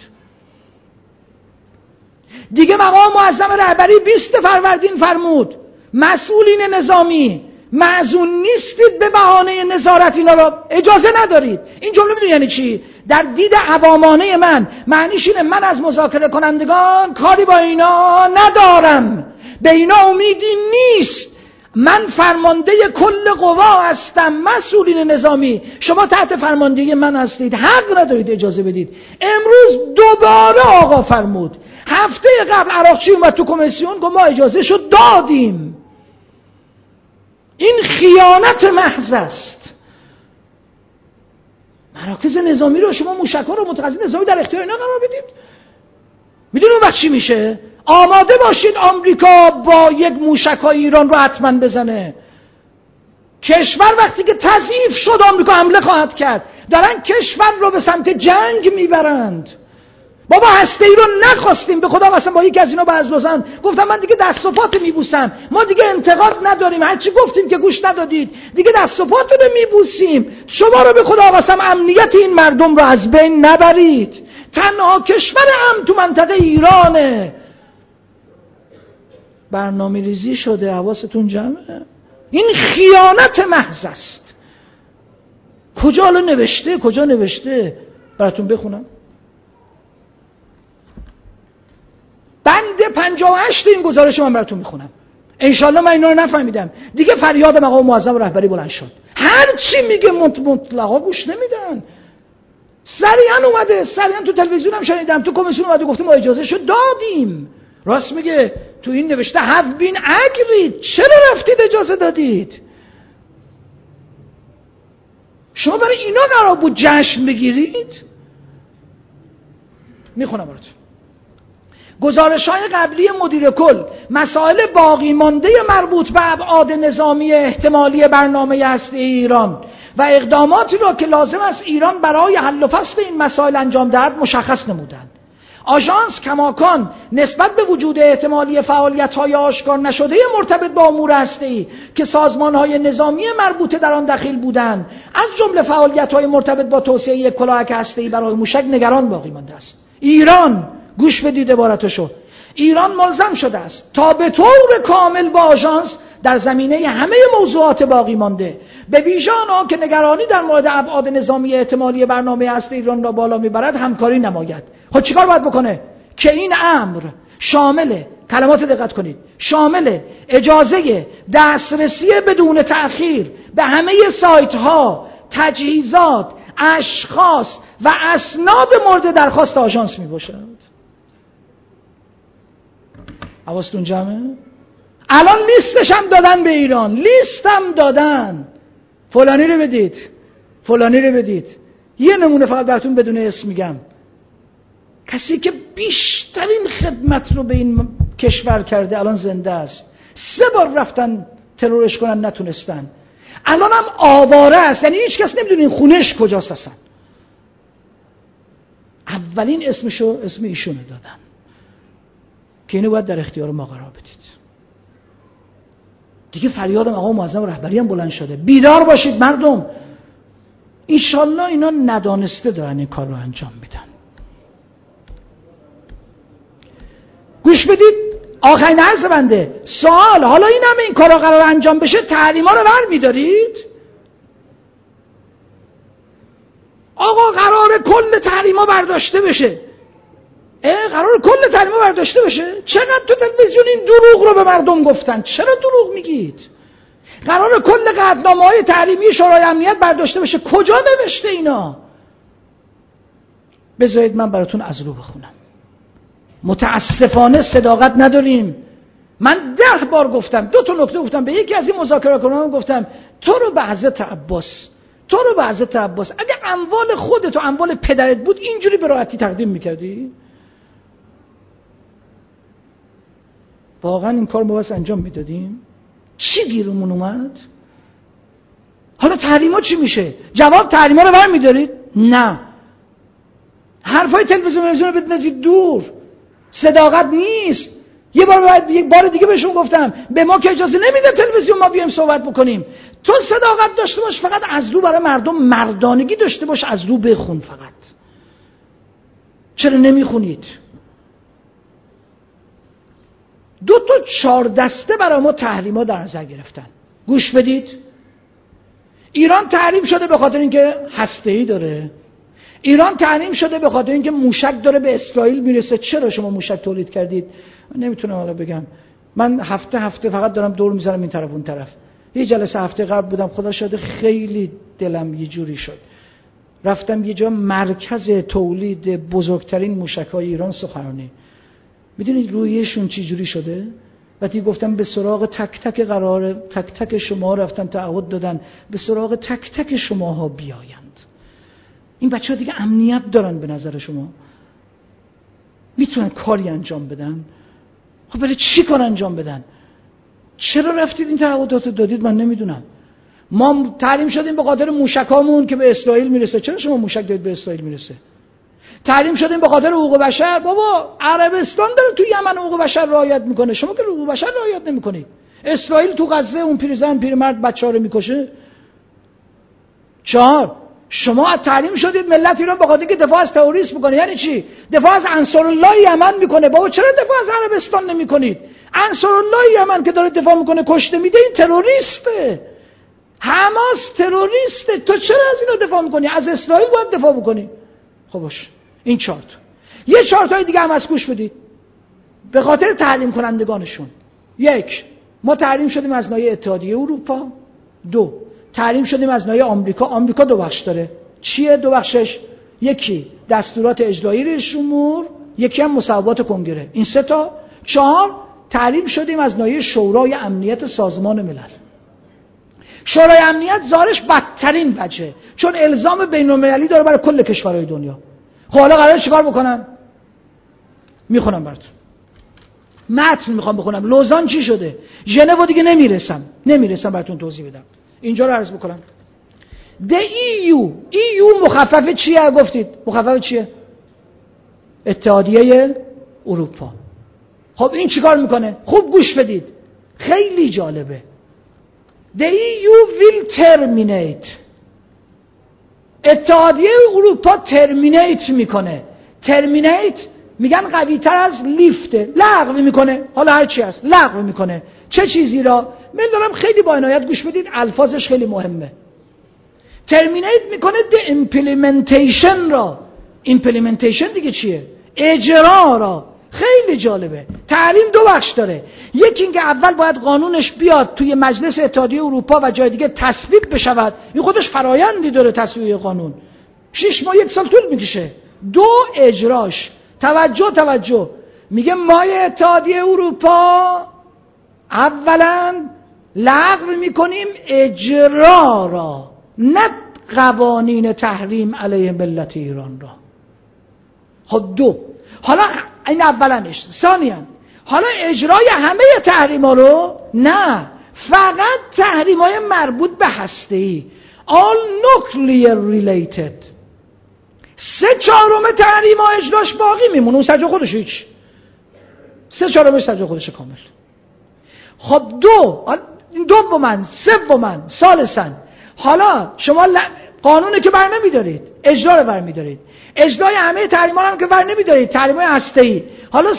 دیگه مقام معظم رهبری 20 فروردین فرمود مسئولین نظامی معزون نیستید به بهانه نظارت اینا رو اجازه ندارید. این جمله میدونی یعنی چی؟ در دید عوامانه من معنیش اینه من از مذاکره کنندگان کاری با اینا ندارم، به اینا امیدی نیست، من فرمانده کل قوا هستم، مسئولین نظامی شما تحت فرماندهی من هستید، حق ندارید اجازه بدید. امروز دوباره آقا فرمود، هفته قبل عراقچی اومد تو کمیسیون گفت ما اجازه شد دادیم. این خیانت محض است. مراکز نظامی رو شما موشک‌ها رو متخصص نظامی در اختیار اینا قرار بدید. میدونید اون وقت چی میشه؟ آماده باشید آمریکا با یک موشک‌های ایران رو حتما بزنه. کشور وقتی که تضعیف شد آمریکا حمله خواهد کرد. دارن کشور رو به سمت جنگ میبرند. بابا هسته‌ای رو نخواستیم، به خدا قسم با یکی از اینا باز لوزن گفتم من دیگه دست و پات میبوسم، ما دیگه انتقاد نداریم، هرچی گفتیم که گوش ندادید، دیگه دست و پات رو میبوسیم، شما رو به خدا قسم امنیت این مردم رو از بین نبرید. تنها کشور امن تو منطقه ایرانه. برنامه ریزی شده، حواستون جمعه. این خیانت محض است. کجا نوشته براتون بخونم. بند 58 این گزارش من براتون میخونم. انشالله من اینا رو نفهمیدم دیگه. فریاد مقام معظم رهبری بلند شد، هر چی میگه مطلقا گوش نمیدن. سریعا تو تلویزیون هم شنیدم، تو کمیسیون اومده گفته ما اجازه شد دادیم. راست میگه، تو این نوشته have been agreed. چرا رفتید اجازه دادید؟ شما برای اینا قرار بود جشن بگیرید؟ میخونم براتون. گزارش‌های قبلی مدیر کل مسائل باقی مانده مربوط به ابعاد نظامی احتمالی برنامه هسته‌ای ایران و اقداماتی را که لازم است ایران برای حل و فصل این مسائل انجام دهد مشخص نمودند. آژانس کماکان نسبت به وجود احتمالی فعالیت‌های آشکار نشده مرتبط با امور هسته‌ای که سازمان‌های نظامی مربوطه در آن دخیل بودند، از جمله فعالیت‌های مرتبط با توسعه یک کلاهک هسته‌ای برای موشک، نگران باقی مانده است. ایران، گوش بدید عبارتشو، ایران ملزم شده است تا به طور کامل با آژانس در زمینه همه موضوعات باقی مانده، به ویژه آنها که نگرانی در مورد ابعاد نظامی احتمالی برنامه هسته ایران را بالا میبرد همکاری نماید. خب چیکار باید بکنه؟ که این امر شامل، کلمات دقت کنید، شامل اجازه دسترسی بدون تأخیر به همه سایت ها، تجهیزات، اشخاص و اسناد مورد درخواست آژانس میباشد. حواستون جمعه؟ الان لیستش هم دادن به ایران، لیست هم دادن، فلانی رو بدید. یه نمونه فقط براتون بدون اسم میگم. کسی که بیشترین خدمت رو به این کشور کرده الان زنده است، 3 بار رفتن ترورش کنن نتونستن، الان هم آواره است، یعنی هیچ کس نمیدونه این خونش کجاست اصلا. اولین اسم ایشونه دادن که اینو باید در اختیار ما قرار بدید. دیگه فریاد آقا معظم رهبری هم بلند شده بیدار باشید مردم. ایشالله اینا ندانسته دارن این کار رو انجام میدن. گوش بدید آخرین عرض بنده سوال، حالا این همه این کارا قرار انجام بشه تحریما رو برمی‌دارید؟ آقا قراره کل تحریما برداشته بشه. قراره کل تحریما برداشته بشه؟ چقدر تو تلویزیون این دروغ رو به مردم گفتن؟ چرا دروغ میگید؟ قراره کل قطعنامه‌های تحریمی شورای امنیت برداشته بشه. کجا نوشته اینا؟ بذارید من براتون از رو بخونم. متاسفانه صداقت نداریم. من 10 بار گفتم، 2 تا نکته گفتم، به یکی از این مذاکره کنان گفتم تو رو به حضرت عباس اگه اموال خودت و اموال پدرت بود اینجوری به راحتی تقدیم میکردی؟ واقعا این کار ما بس انجام میدادیم؟ چی گیرمون اومد؟ حالا تحریما چی میشه؟ جواب تحریما رو برمیدارید؟ نه. حرفای تلویزیون رو بندازید دور. صداقت نیست. یک بار دیگه بهشون گفتم به ما که اجازه نمیده تلویزیون ما بیایم صحبت بکنیم. تو صداقت داشته باش، فقط از رو برای مردم مردانگی داشته باش، از رو بخون فقط. چرا نمیخونید؟ 2 تا 4 دسته برای ما تحریما در نظر گرفتن. گوش بدید. ایران تحریم شده به خاطر اینکه هسته‌ای داره. ایران تحریم شده به خاطر اینکه موشک داره به اسرائیل میرسه. چرا شما موشک تولید کردید؟ نمیتونم حالا بگم. من هفته فقط دارم دور میزنم این طرف اون طرف. یه جلسه هفته قبل بودم، خدا شاهده خیلی دلم یه جوری شد. رفتم یه جا مرکز تولید بزرگترین موشک‌های ایران سخنرانی. میدونید رویشون چی جوری شده؟ وقتی گفتم به سراغ تک تک قرار تک تک شما رفتن تعهد دادن به سراغ تک تک شماها بیایند. این بچه‌ها دیگه امنیت دارن به نظر شما؟ میتونن کاری انجام بدن؟ خب برای چی کار انجام بدن؟ چرا رفتید این تعهدات رو دادید؟ من نمیدونم. ما تحریم شدیم به خاطر موشکامون که به اسرائیل میرسه. چرا شما موشک دادید به اسرائیل میرسه؟ تحریم شدیم به خاطر حقوق بشر. بابا عربستان داره تو یمن حقوق بشر رعایت میکنه، شما که حقوق بشر رعایت نمیکنید. اسرائیل تو غزه اون پیرزن پیرمرد بچه‌ها رو میکشه. 4 شما تحریم شدید ملت ایران به خاطر اینکه دفاع از تروریسم میکنه. یعنی چی؟ دفاع از انصارالله یمن میکنه. بابا چرا دفاع از عربستان نمیکنید؟ انصارالله یمن که داره دفاع میکنه کشته میده، این تروریسته. حماس تروریسته. تو چرا از اینا دفاع میکنی؟ از اسرائیل باید دفاع بکنی. خب باشه. این 4 تا. یه 4 تای دیگه هم از گوش بدید. به خاطر تحریم کنندگانشون. 1 ما تحریم شدیم از ناحیه اتحادیه اروپا. 2 تحریم شدیم از ناحیه آمریکا. آمریکا 2 بخش داره. چیه 2 بخشش؟ یکی دستورات اجرایی رئیس جمهور، یکی هم مصوبات کنگره. این 3 تا. 4 تحریم شدیم از ناحیه شورای امنیت سازمان ملل. شورای امنیت زارش بدترین وجه، چون الزام بین‌المللی داره برای کل کشورهای دنیا. خب حالا قراره چیکار بکنن؟ میخونم براتون. متن میخوام بخونم. لوزان چی شده؟ ژنو دیگه نمیرسم براتون توضیح بدم. اینجا رو عرض بکنم. The EU مخفف چیه؟ گفتید مخفف چیه؟ اتحادیه اروپا. خب این چیکار میکنه؟ خوب گوش بدید، خیلی جالبه. The EU will terminate. اتحادیه اروپا ترمینیت میکنه. ترمینیت میگن قوی تر از لیفته. لغو میکنه. حالا هر چی هست لغو میکنه. چه چیزی را؟ من دارم خیلی با عنایت گوش بدید، الفاظش خیلی مهمه. ترمینیت میکنه the implementation را. implementation دیگه چیه؟ اجرا را. خیلی جالبه. تحریم 2 بخش داره. یکی اینکه اول باید قانونش بیاد توی مجلس اتحادیه اروپا و جای دیگه تصویب بشود. این خودش فرایندی داره تصویب قانون. 6 ماه 1 سال طول میکشه. 2 اجراش. توجه میگه ما اتحادیه اروپا اولا لغو میکنیم اجرا را، نه قوانین تحریم علیه ملت ایران را. خب 2 حالا این اولنش. ثانیاً حالا اجرای همه تحریما رو نه، فقط تحریمای مربوط به هسته‌ای. all nuclear related. 3/4 تحریما اجراش باقی میمونه. اون سر خودش هیچ. 3/4 سر خودش کامل. خب 2 دوما، سوما، ثالثا، حالا شما قانون که بر نمیدارید، اجرا رو بر میدارید، اجرای همه تحریما هم که بر نمیدارید، تحریم‌های هسته‌ای. حالا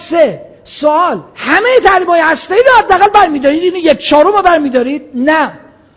سوال همه تحریم‌های هسته‌ای رو حداقل بر میدارید؟ این 1/4 رو بر میدارید؟ نه.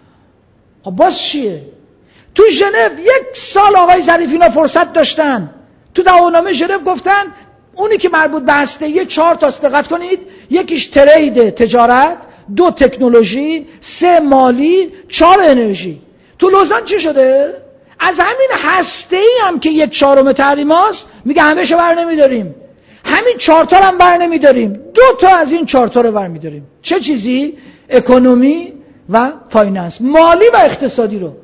خب باز چیه؟ تو ژنو 1 سال آقای ظریفی اینا فرصت داشتن، تو دعوانامه ژنو گفتن اونی که مربوط به هسته‌ای 4 تا دقت کنید، یکیش ترید، تجارت، 2 تکنولوژی، 3 مالی، 4 انرژی. تو لوزان چی شده؟ از همین هسته‌ای هم که 1/4 تحریماست میگه همه‌شو بر نمیداریم، همین 4 تا هم بر نمیداریم، 2 تا از این 4 تا رو بر میداریم. چه چیزی؟ اکونومی و فایننس، مالی و اقتصادی رو.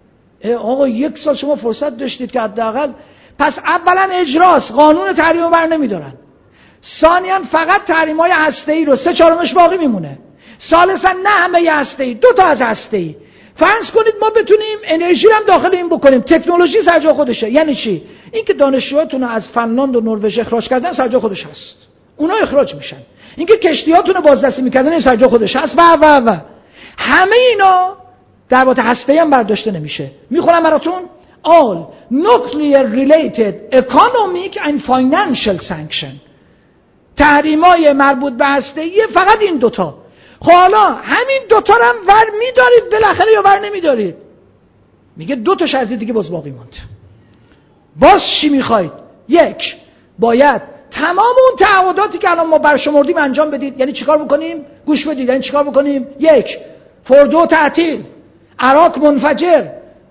آقا 1 سال شما فرصت داشتید که حداقل، پس اولا اجراست، قانون تحریم رو بر نمیدارن. ثانیاً فقط تحریم‌های هسته‌ای رو 3/4 باقی میمونه. ثالثاً نه همه هسته‌ای، 2 تا از هسته‌ای. فرض کنید ما بتونیم انرژی رو هم داخل این بکنیم، تکنولوژی سر جا خودشه. یعنی چی؟ این که دانشجوهاتون از فنلاند و نروژ اخراج کردن سر جا خودش هست، اونا اخراج میشن. این که کشتیاتون رو بازرسی میکردن این سر جا خودش هست و همه اینا در واقع هسته‌ای هم برداشته نمیشه. میخونم براتون: all nuclear related economic and financial sanction، تحریمای مربوط به هسته‌ای فقط این 2 تا. خب حالا همین 2 تا رو هم ور میدارید بالاخره یا ور نمیدارید؟ میگه 2 تا شرط دیگه باز باقی مونده. باز چی میخواید؟ 1، باید تمام اون تعهداتی که الان ما برشمردیم انجام بدید. یعنی چیکار بکنیم؟ گوش بدید. یعنی چیکار بکنیم؟ 1، فردو تعطیل، عراق منفجر،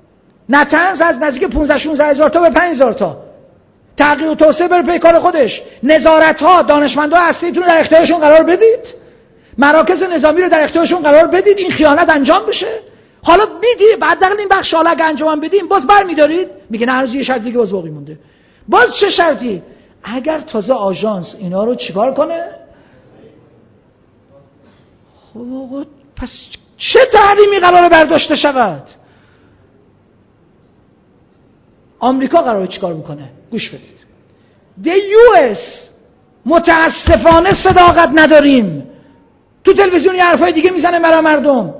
نتنز از نزدیک 15-16 هزار تا به 5 هزار تا، تغییر و توسعه بر پی کار خودش، نظارت‌ها، دانشمندان هستیتون رو در اختیارشون قرار بدید، مراکز نظامی رو در اختیارشون قرار بدید، این خیانت انجام بشه. حالا میدی بعد دقیقاً این بخش حالا اگه انجام بدیم باز برمی‌دارید؟ میگه نه، هنوز یه شرط دیگه باز باقی مونده. باز چه شرطی؟ اگر تازه آژانس اینا رو چیکار کنه؟ خب پس چه تحریمی قراره برداشته شود؟ آمریکا قراره چیکار میکنه؟ گوش بدید. The US متاسفانه صداقت نداریم، تو تلویزیون یه حرفای دیگه میزنه برای مردم.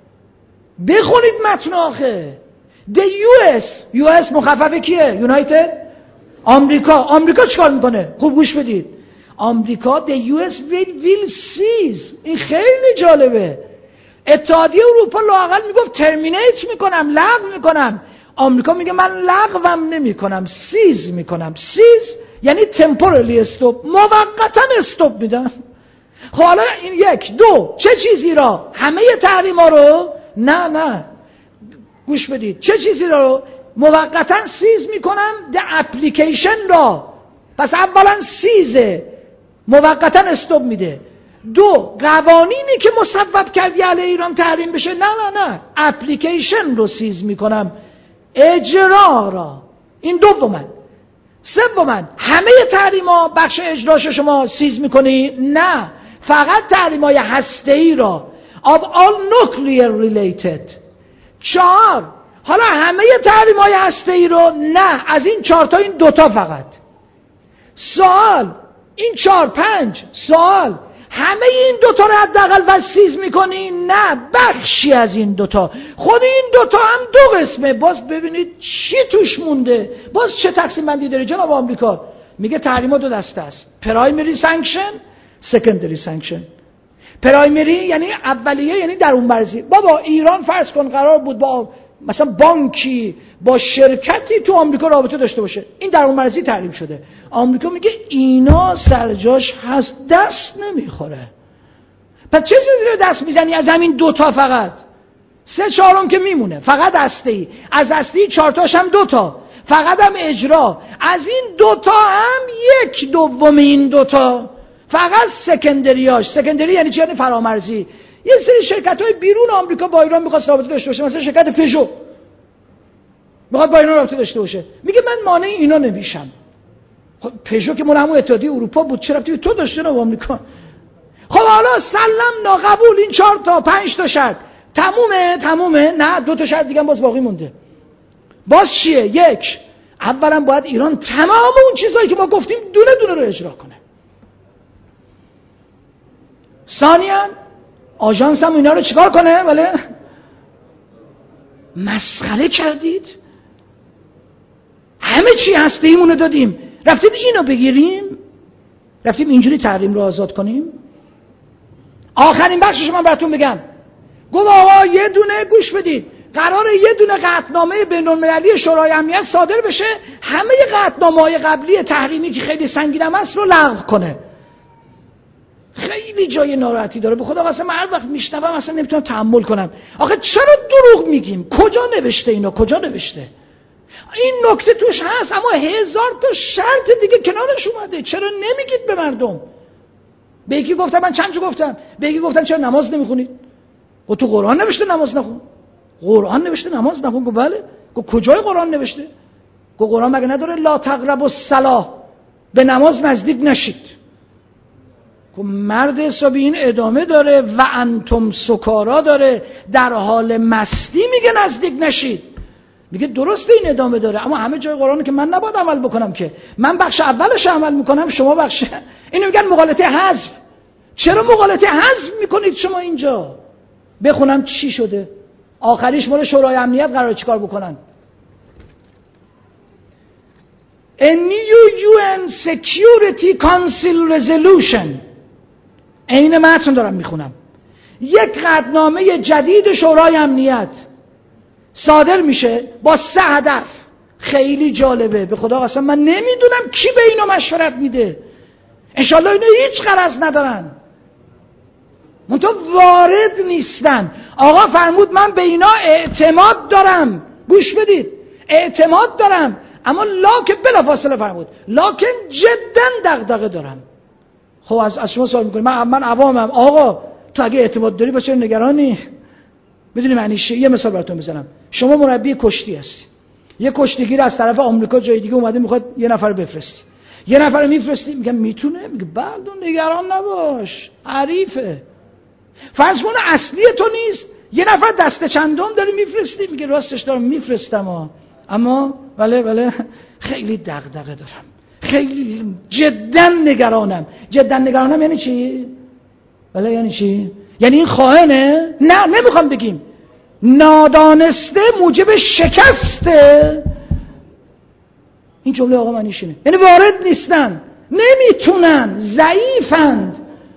بخونید متن آخه. The US مخفف کیه؟ یونایتد آمریکا چیکار میکنه؟ خوب گوش بدید. آمریکا the US will seize، این خیلی جالبه. اتحادیه اروپا لااقل میگفت ترمینیت میکنم، لغو میکنم. آمریکا میگه من لغوم نمیکنم، سیز میکنم. سیز یعنی تمپورالی استوب، موقتا استوب میدم. خب حالا این 1، 2 چه چیزی را؟ همه تحریما رو؟ نه گوش بدید. چه چیزی رو موقتا سیز میکنم؟ ده اپلیکیشن را. پس اولا سیزه، موقتا استوب میده. 2، قوانینی که مصوب کردی علیه ایران تحریم بشه، نه اپلیکیشن رو سیز میکنم، اجرا را. این 2. 3، همه تحریما بخش اجراش شما سیز میکنی؟ نه، فقط تحریمای هسته‌ای را of all nuclear related. 4، حالا همه تحریمای هسته‌ای رو؟ نه، از این 4 تا این 2 تا فقط. سوال این 4، 5 سوال همه این 2 تا رو حداقل وسیز میکنی؟ نه، بخشی از این 2 تا. خود این 2 تا هم 2 قسمه. باز ببینید چی توش مونده. باز چه تقسیم بندی داره جناب آمریکا؟ میگه تحریما 2 دسته است: پرایمری سانکشن، سکندری سانکشن. پرایمری یعنی اولیه، یعنی درون مرزی. بابا ایران فرض کن قرار بود با مثلا بانکی، با شرکتی تو آمریکا رابطه داشته باشه، این درون مرزی تحریم شده. آمریکا میگه اینا سرجاش هست، دست نمیخوره. پس چه چیزی رو دست میزنی از همین 2 تا فقط؟ 3/4 که میمونه فقط هسته‌ای، از هسته‌ای 4 تاش هم 2 تا، فقط هم اجرا. از این 2 تا هم 1/2 این 2 تا فقط سکندریاش. سکندری یعنی چی؟ یعنی فرامرزی. یه سری شرکت‌های بیرون آمریکا با ایران می‌خواست رابطه داشته باشه، مثلا شرکت پژو می‌خواد با ایران رابطه داشته باشه، میگه من مانع اینا نمیشم. خب پژو که مال همون اتحادیه اروپا بود، چرا رابطه تو داشته با آمریکا؟ خب حالا سلمنا قبول، این 4 تا 5 تا شرط تمومه؟ نه، 2 تا شرط دیگه هم باز باقی مونده. باز چیه؟ 1، اولا باید ایران تمام اون چیزایی که ما گفتیم دونه دونه رو اجرا کنه. ثانیاً آژانس هم اینا رو چیکار کنه؟ ولی مسخره کردید. همه چی هسته‌ایمون رو دادیم، رفتید اینو بگیریم، رفتیم اینجوری تحریم رو آزاد کنیم. آخرین بخشش من براتون بگم. گفت آقا یه دونه گوش بدید، قراره یه دونه قطعنامه بین‌المللی شورای امنیت صادر بشه، همه قطعنامه‌های قبلی تحریمی که خیلی سنگین هم هست رو لغو کنه. خیلی جای ناراحتی داره. به خدا قسم من هر وقت میشنوم اصلا نمیتونم تحمل کنم. آخه چرا دروغ میگیم؟ کجا نوشته اینا؟ کجا نوشته؟ این نکته توش هست، اما هزار تا شرط دیگه کنارش اومده. چرا نمیگید به مردم؟ به یکی گفتم، من چند جا گفتم، به یکی گفتم چرا نماز نمیخونید؟ و تو قرآن نوشته نماز نخون. قرآن نوشته نماز نخون. گفت بله. گفت کجای قرآن نوشته؟ گفت قرآن مگه نداره لا تقربوا الصلاة، به نماز نزدیک نشید؟ گفت مرد حسابی این ادامه داره و انتم سکارا داره، در حال مستی میگه نزدیک نشید. میگه درسته این ادامه داره، اما همه جای قرآن که من نباید عمل بکنم، که من بخش اولش عمل میکنم، شما بخش. اینو میگن مغالطه حذف. چرا مغالطه حذف میکنید شما اینجا؟ بخونم چی شده. آخریش مال شورای امنیت قراره چیکار بکنن. A new UN Security Council Resolution. این متن دارم میخونم. یک قطعنامه جدید شورای امنیت صادر میشه با 3 هدف. خیلی جالبه. به خدا قسم من نمیدونم کی به اینا مشورت میده. انشالله اینا هیچ غرض ندارن، منتها وارد نیستن. آقا فرمود من به اینا اعتماد دارم. گوش بدید، اعتماد دارم، اما لاکن بلافاصله فرمود لاکن جدا دغدغه دارم. خب از شما سوال میکنم، من عوامم. آقا تو اگه اعتماد داری با چه نگرانی؟ میدونی معنیش چیه؟ یه مثال براتون بزنم. شما مربی کشتی هستی، یه کشتیگیر از طرف آمریکا جای دیگه اومده میخواد یه نفر بفرستی، یه نفر میفرستی، میگم میتونه؟ میگه بله نگران نباش، حریفه. فرض کن اصلی تو نیست، یه نفر دست چندم داری میفرستی، میگه راستش دارم میفرستم اما بله خیلی دغدغه دارم، خیلی جدا نگرانم. جدا نگرانم یعنی چی؟ بله یعنی چی؟ یعنی این خائنه؟ نه نمیخوام بگیم. نادانسته موجب شکسته. این جمله آقا معنیش اینه. یعنی وارد نیستن، نمیتونن، ضعیفند.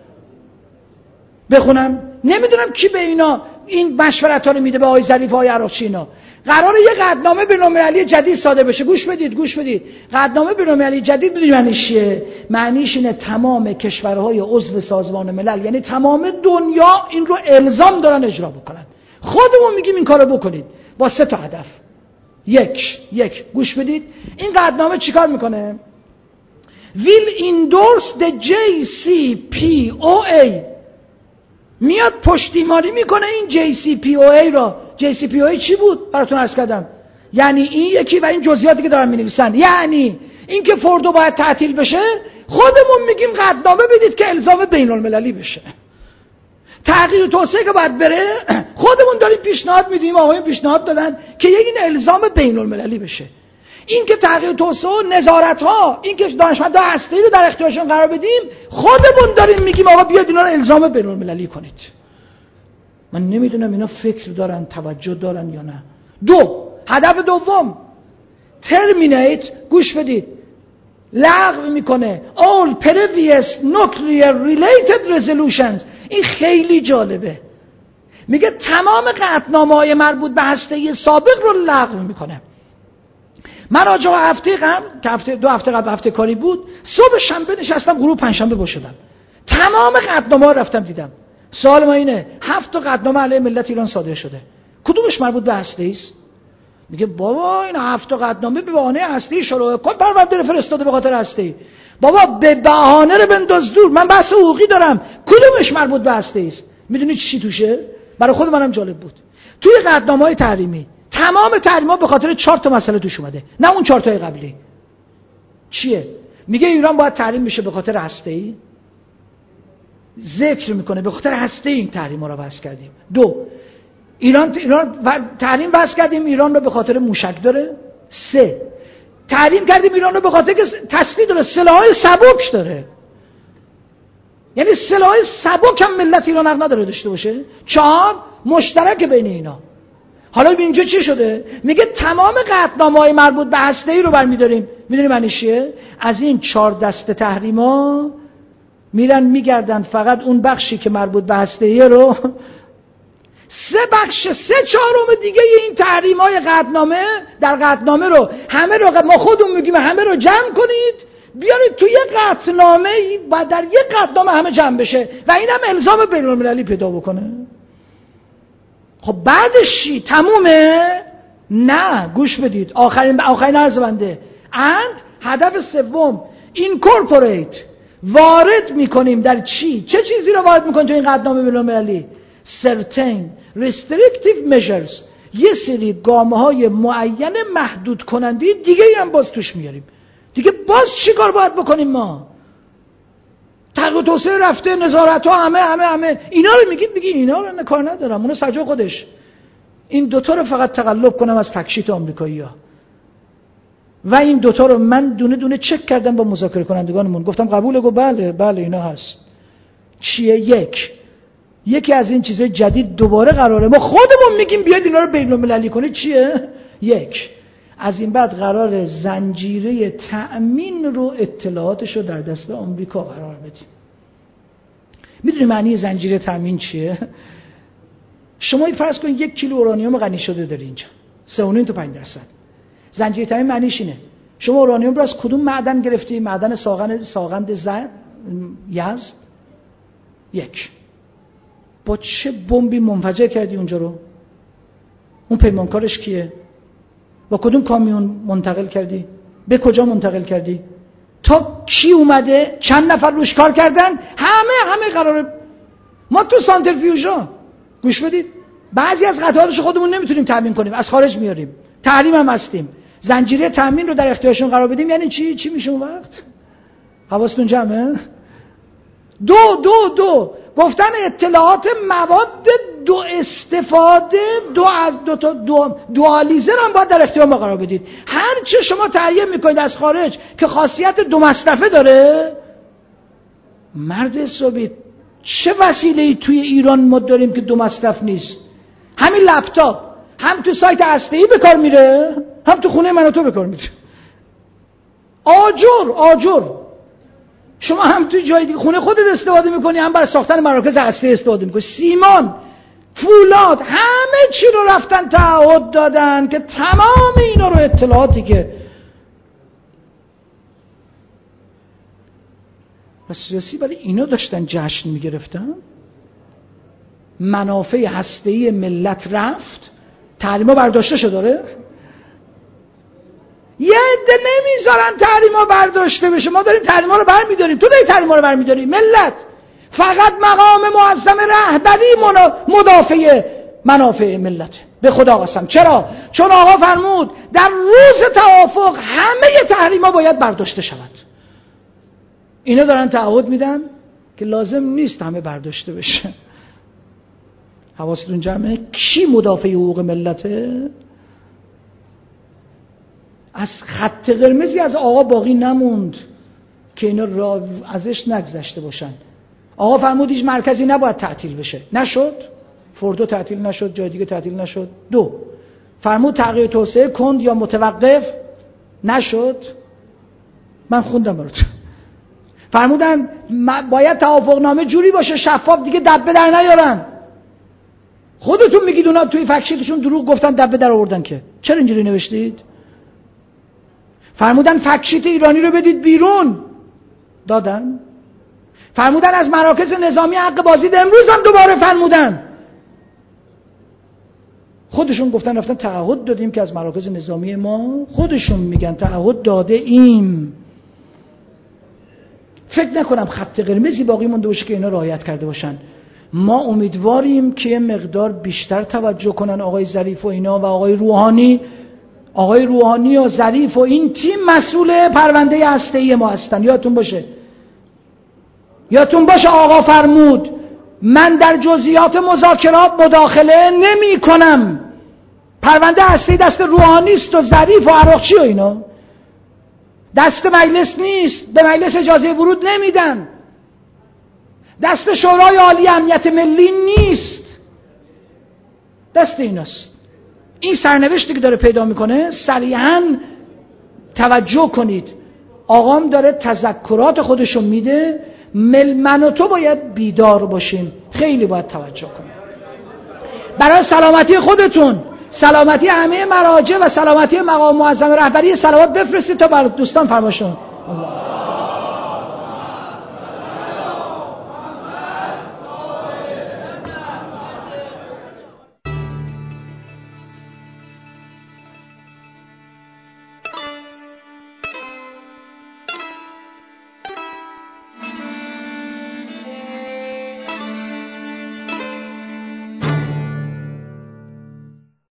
بخونم نمیدونم کی به اینا این مشورت ها رو میده، به آقای ظریف و آقای عراقچی. اینا قراره یه قطعنامه بین‌المللی جدید صادر بشه. گوش بدید. قطعنامه بین‌المللی جدید میدونی معنیش چیه؟ معنیش اینه تمام کشورهای عضو سازمان ملل، یعنی تمام دنیا این رو الزام دارن اجرا بکنن. خودمون میگیم این کارو بکنید با 3 تا هدف. یک گوش بدید، این قطعنامه چیکار میکنه؟ will endorse the JCPOA. میاد پشتیبانی میکنه این JCPOA را. JCPOA چی بود؟ براتون عرض کردم. یعنی این یکی و این جزئیاتی که دارن مینویسن، یعنی این که فردو باید تعطیل بشه، خودمون میگیم قطعنامه بدید که الزام بین‌المللی بشه. تغییر و توسعه که باید بره، خودمون داریم پیشنهاد میدیم، آقایون پیشنهاد دادن که این الزام بین‌المللی بشه. این که تغییر توسعه و نظارت ها، این که دانشمندان هسته‌ای رو در اختیارشون قرار بدیم، خودمون داریم میگیم آقا بیاید اینا رو الزام بین‌المللی کنید. من نمیدونم اینا فکر دارن، توجه دارن یا نه. 2 هدف دوم terminate. گوش بدید، لغو میکنه all previous nuclear related resolutions. این خیلی جالبه. میگه تمام قطعنامه‌های مربوط به هسته‌ای سابق رو لغو میکنه. من راجع به هفته قبل، 2 هفته قبل هفته کاری بود، صبح شنبه نشستم، غروب پنجشنبه با شدم، تمام قطعنامه‌ها رفتم دیدم. سوال ما اینه 7 تا قطعنامه علیه ملت ایران صادر شده، کدومش مربوط به هسته‌ای است؟ میگه بابا این 7 تا قطعنامه به بهانه هسته‌ای شروع کن پرونده فرستاده به خاطر هسته‌ای. بابا به بهانه رو بنداز دور، من بحث حقوقی دارم، کدومش مربوط به هسته‌ای است؟ میدونید چی توشه؟ برای خود منم جالب بود. توی قطعنامه‌های تحریمی تمام تحریم‌ها به خاطر 4 تا مسئله توش اومده، نه اون 4 تای قبلی. چیه؟ میگه ایران باید تحریم بشه به خاطر هسته‌ای، ذکر میکنه به خاطر هسته‌ای این تحریم‌ها رو وضع کردیم. 2 ایران تحریم وضع کردیم ایران رو به خاطر موشک داره. 3 تحریم کردیم ایران رو به خاطر که تسلیح داره، سلاح‌های سبک داره. یعنی سلاح سبک هم ملت ایران حق نداره داشته باشه. 4 مشترک بین اینا. حالا اینجا چی شده؟ میگه تمام قطعنامه‌های مربوط به هسته‌ای رو برمی‌داریم. میدونی معنیش چیه؟ از این 4 دسته تحریما میرن میگردن فقط اون بخشی که مربوط به هسته‌ای رو 3 بخش 3/4 دیگه این تحریم‌های قطعنامه در قطعنامه رو همه رو ما خودمون میگیم همه رو جمع کنید بیارید توی یه قطعنامه و در یک قطعنامه همه جمع بشه و اینم الزام بین‌المللی پیدا بکنه. خب بعدش چی؟ تمومه؟ نه، گوش بدید. آخرین عرض بنده. and هدف سوم incorporate، وارد میکنیم در چی؟ چه چیزی رو وارد میکنیم تو این قطعنامه بین‌المللی؟ certain restrictive measures، یه سری گامه‌های معین محدود کننده دیگه هم باز توش میاریم. دیگه باز چی کار باید بکنیم ما؟ تغییر توسعه رفته، نظارت ها همه اینا رو میگید اینا رو کار ندارم، اونو سجا خودش. این دوتا رو فقط تقلب کنم از فکشیت آمریکایی‌ها و این دوتا رو من دونه دونه چک کردم با مذاکره کنندگانمون، گفتم قبوله؟ گفت بله اینا هست. چیه؟ یکی از این چیزای جدید دوباره قراره ما خودمون میگیم بیاید اینا رو بین‌المللی کنید. چیه؟ از این بعد قرار زنجیره تأمین رو اطلاعاتش رو در دست آمریکا قرار بدیم. میدونی معنی زنجیره تأمین چیه؟ شما فرض کنید 1 کیلو اورانیوم غنی شده داری اینجا 3.5 تا 5%. زنجیره تأمین معنیش اینه شما اورانیوم رو از کدوم معدن گرفتی؟ معدن ساغند یزد. 1 با چه بمبی منفجر کردی اونجا رو؟ اون پیمانکارش کیه؟ با کدوم کامیون منتقل کردی؟ به کجا منتقل کردی؟ تا کی اومده؟ چند نفر روش کار کردن؟ همه قراره. ما تو سانتریفیوژا گوش بدید بعضی از قطعاتش خودمون نمیتونیم تامین کنیم، از خارج میاریم، تحریم هم هستیم. زنجیره تامین رو در اختیارشون قرار بدیم یعنی چی میشه اون وقت؟ حواستون جمعه؟ دو گفتن اطلاعات مواد دو استفاده دوالیزر هم باید در اختیار ما قرار بدید. هر چه شما تهیه میکنید از خارج که خاصیت 2 مصرفه داره، مرد حسابی چه وسیله‌ای توی ایران ما داریم که 2 مصرف نیست؟ همین لپتاپ هم تو سایت هسته‌ای به کار میره، هم تو خونه من و تو به کار میره. آجر شما هم توی جای دیگه خونه خودت استفاده میکنی، هم برای ساختن مراکز هسته‌ای استفاده میکنی. سیمان، فولاد، همه چی رو رفتن تعهد دادن که تمام اینا رو اطلاعاتی که سیاسی برای اینا داشتن جشن میگرفتن. منافع هسته‌ای ملت رفت، تحریما برداشته شده داره. یه عده نمیذارن تحریما برداشته بشه، ما داریم تحریما رو برمیداریم، تو داری تحریما رو برمیداری. ملت فقط مقام معظم رهبری مدافع منافع ملت. به خدا قسم. چرا؟ چون آقا فرمود در روز توافق همه تحریما باید برداشته شود. اینا دارن تعهد میدن که لازم نیست همه برداشته بشه. حواستون جمعه؟ کی مدافع حقوق ملته؟ از خط قرمزی از آقا باقی نموند که اینا را ازش نگذشته باشن. آقا فرمود هیچ مرکزی نباید تعطیل بشه، نشد. فردو تعطیل نشد، جای دیگه تعطیل نشد. 2 فرمود تغییر توسعه کند یا متوقف، نشد. من خوندم براتون. فرمودن باید توافقنامه جوری باشه شفاف دیگه دبه در نیارن. خودتون میگید اونا توی فکشیتشون دروغ گفتن دبه در آوردن، که چرا اینجوری نوشتید؟ فرمودن فکشیت ایرانی رو بدید بیرون، دادن. فرمودن از مراکز نظامی حق بازدید، امروز هم دوباره فرمودن. خودشون گفتن رفتن تعهد دادیم که از مراکز نظامی ما، خودشون میگن تعهد داده ایم. فکر نکنم خط قرمزی باقی مونده باشه که اینا رعایت کرده باشن. ما امیدواریم که یه مقدار بیشتر توجه کنن آقای ظریف و اینا و آقای روحانی و ظریف و این تیم مسئول پرونده هسته‌ای ما هستن. یادتون باشه آقا فرمود من در جزئیات مذاکرات مداخله نمی کنم. پرونده هسته‌ای دست روحانی است و ظریف و عراقچی و اینا، دست مجلس نیست، به مجلس اجازه ورود نمیدن. دست شورای عالی امنیت ملی نیست، دست ایناست. این سرنوشتی که داره پیدا میکنه صریحاً توجه کنید، آقام داره تذکرات خودشو میده. من و تو باید بیدار باشیم، خیلی باید توجه کنیم برای سلامتی خودتون، سلامتی همه مراجع و سلامتی مقام معظم رهبری. صلوات بفرستید تا برای دوستان فرمایشون.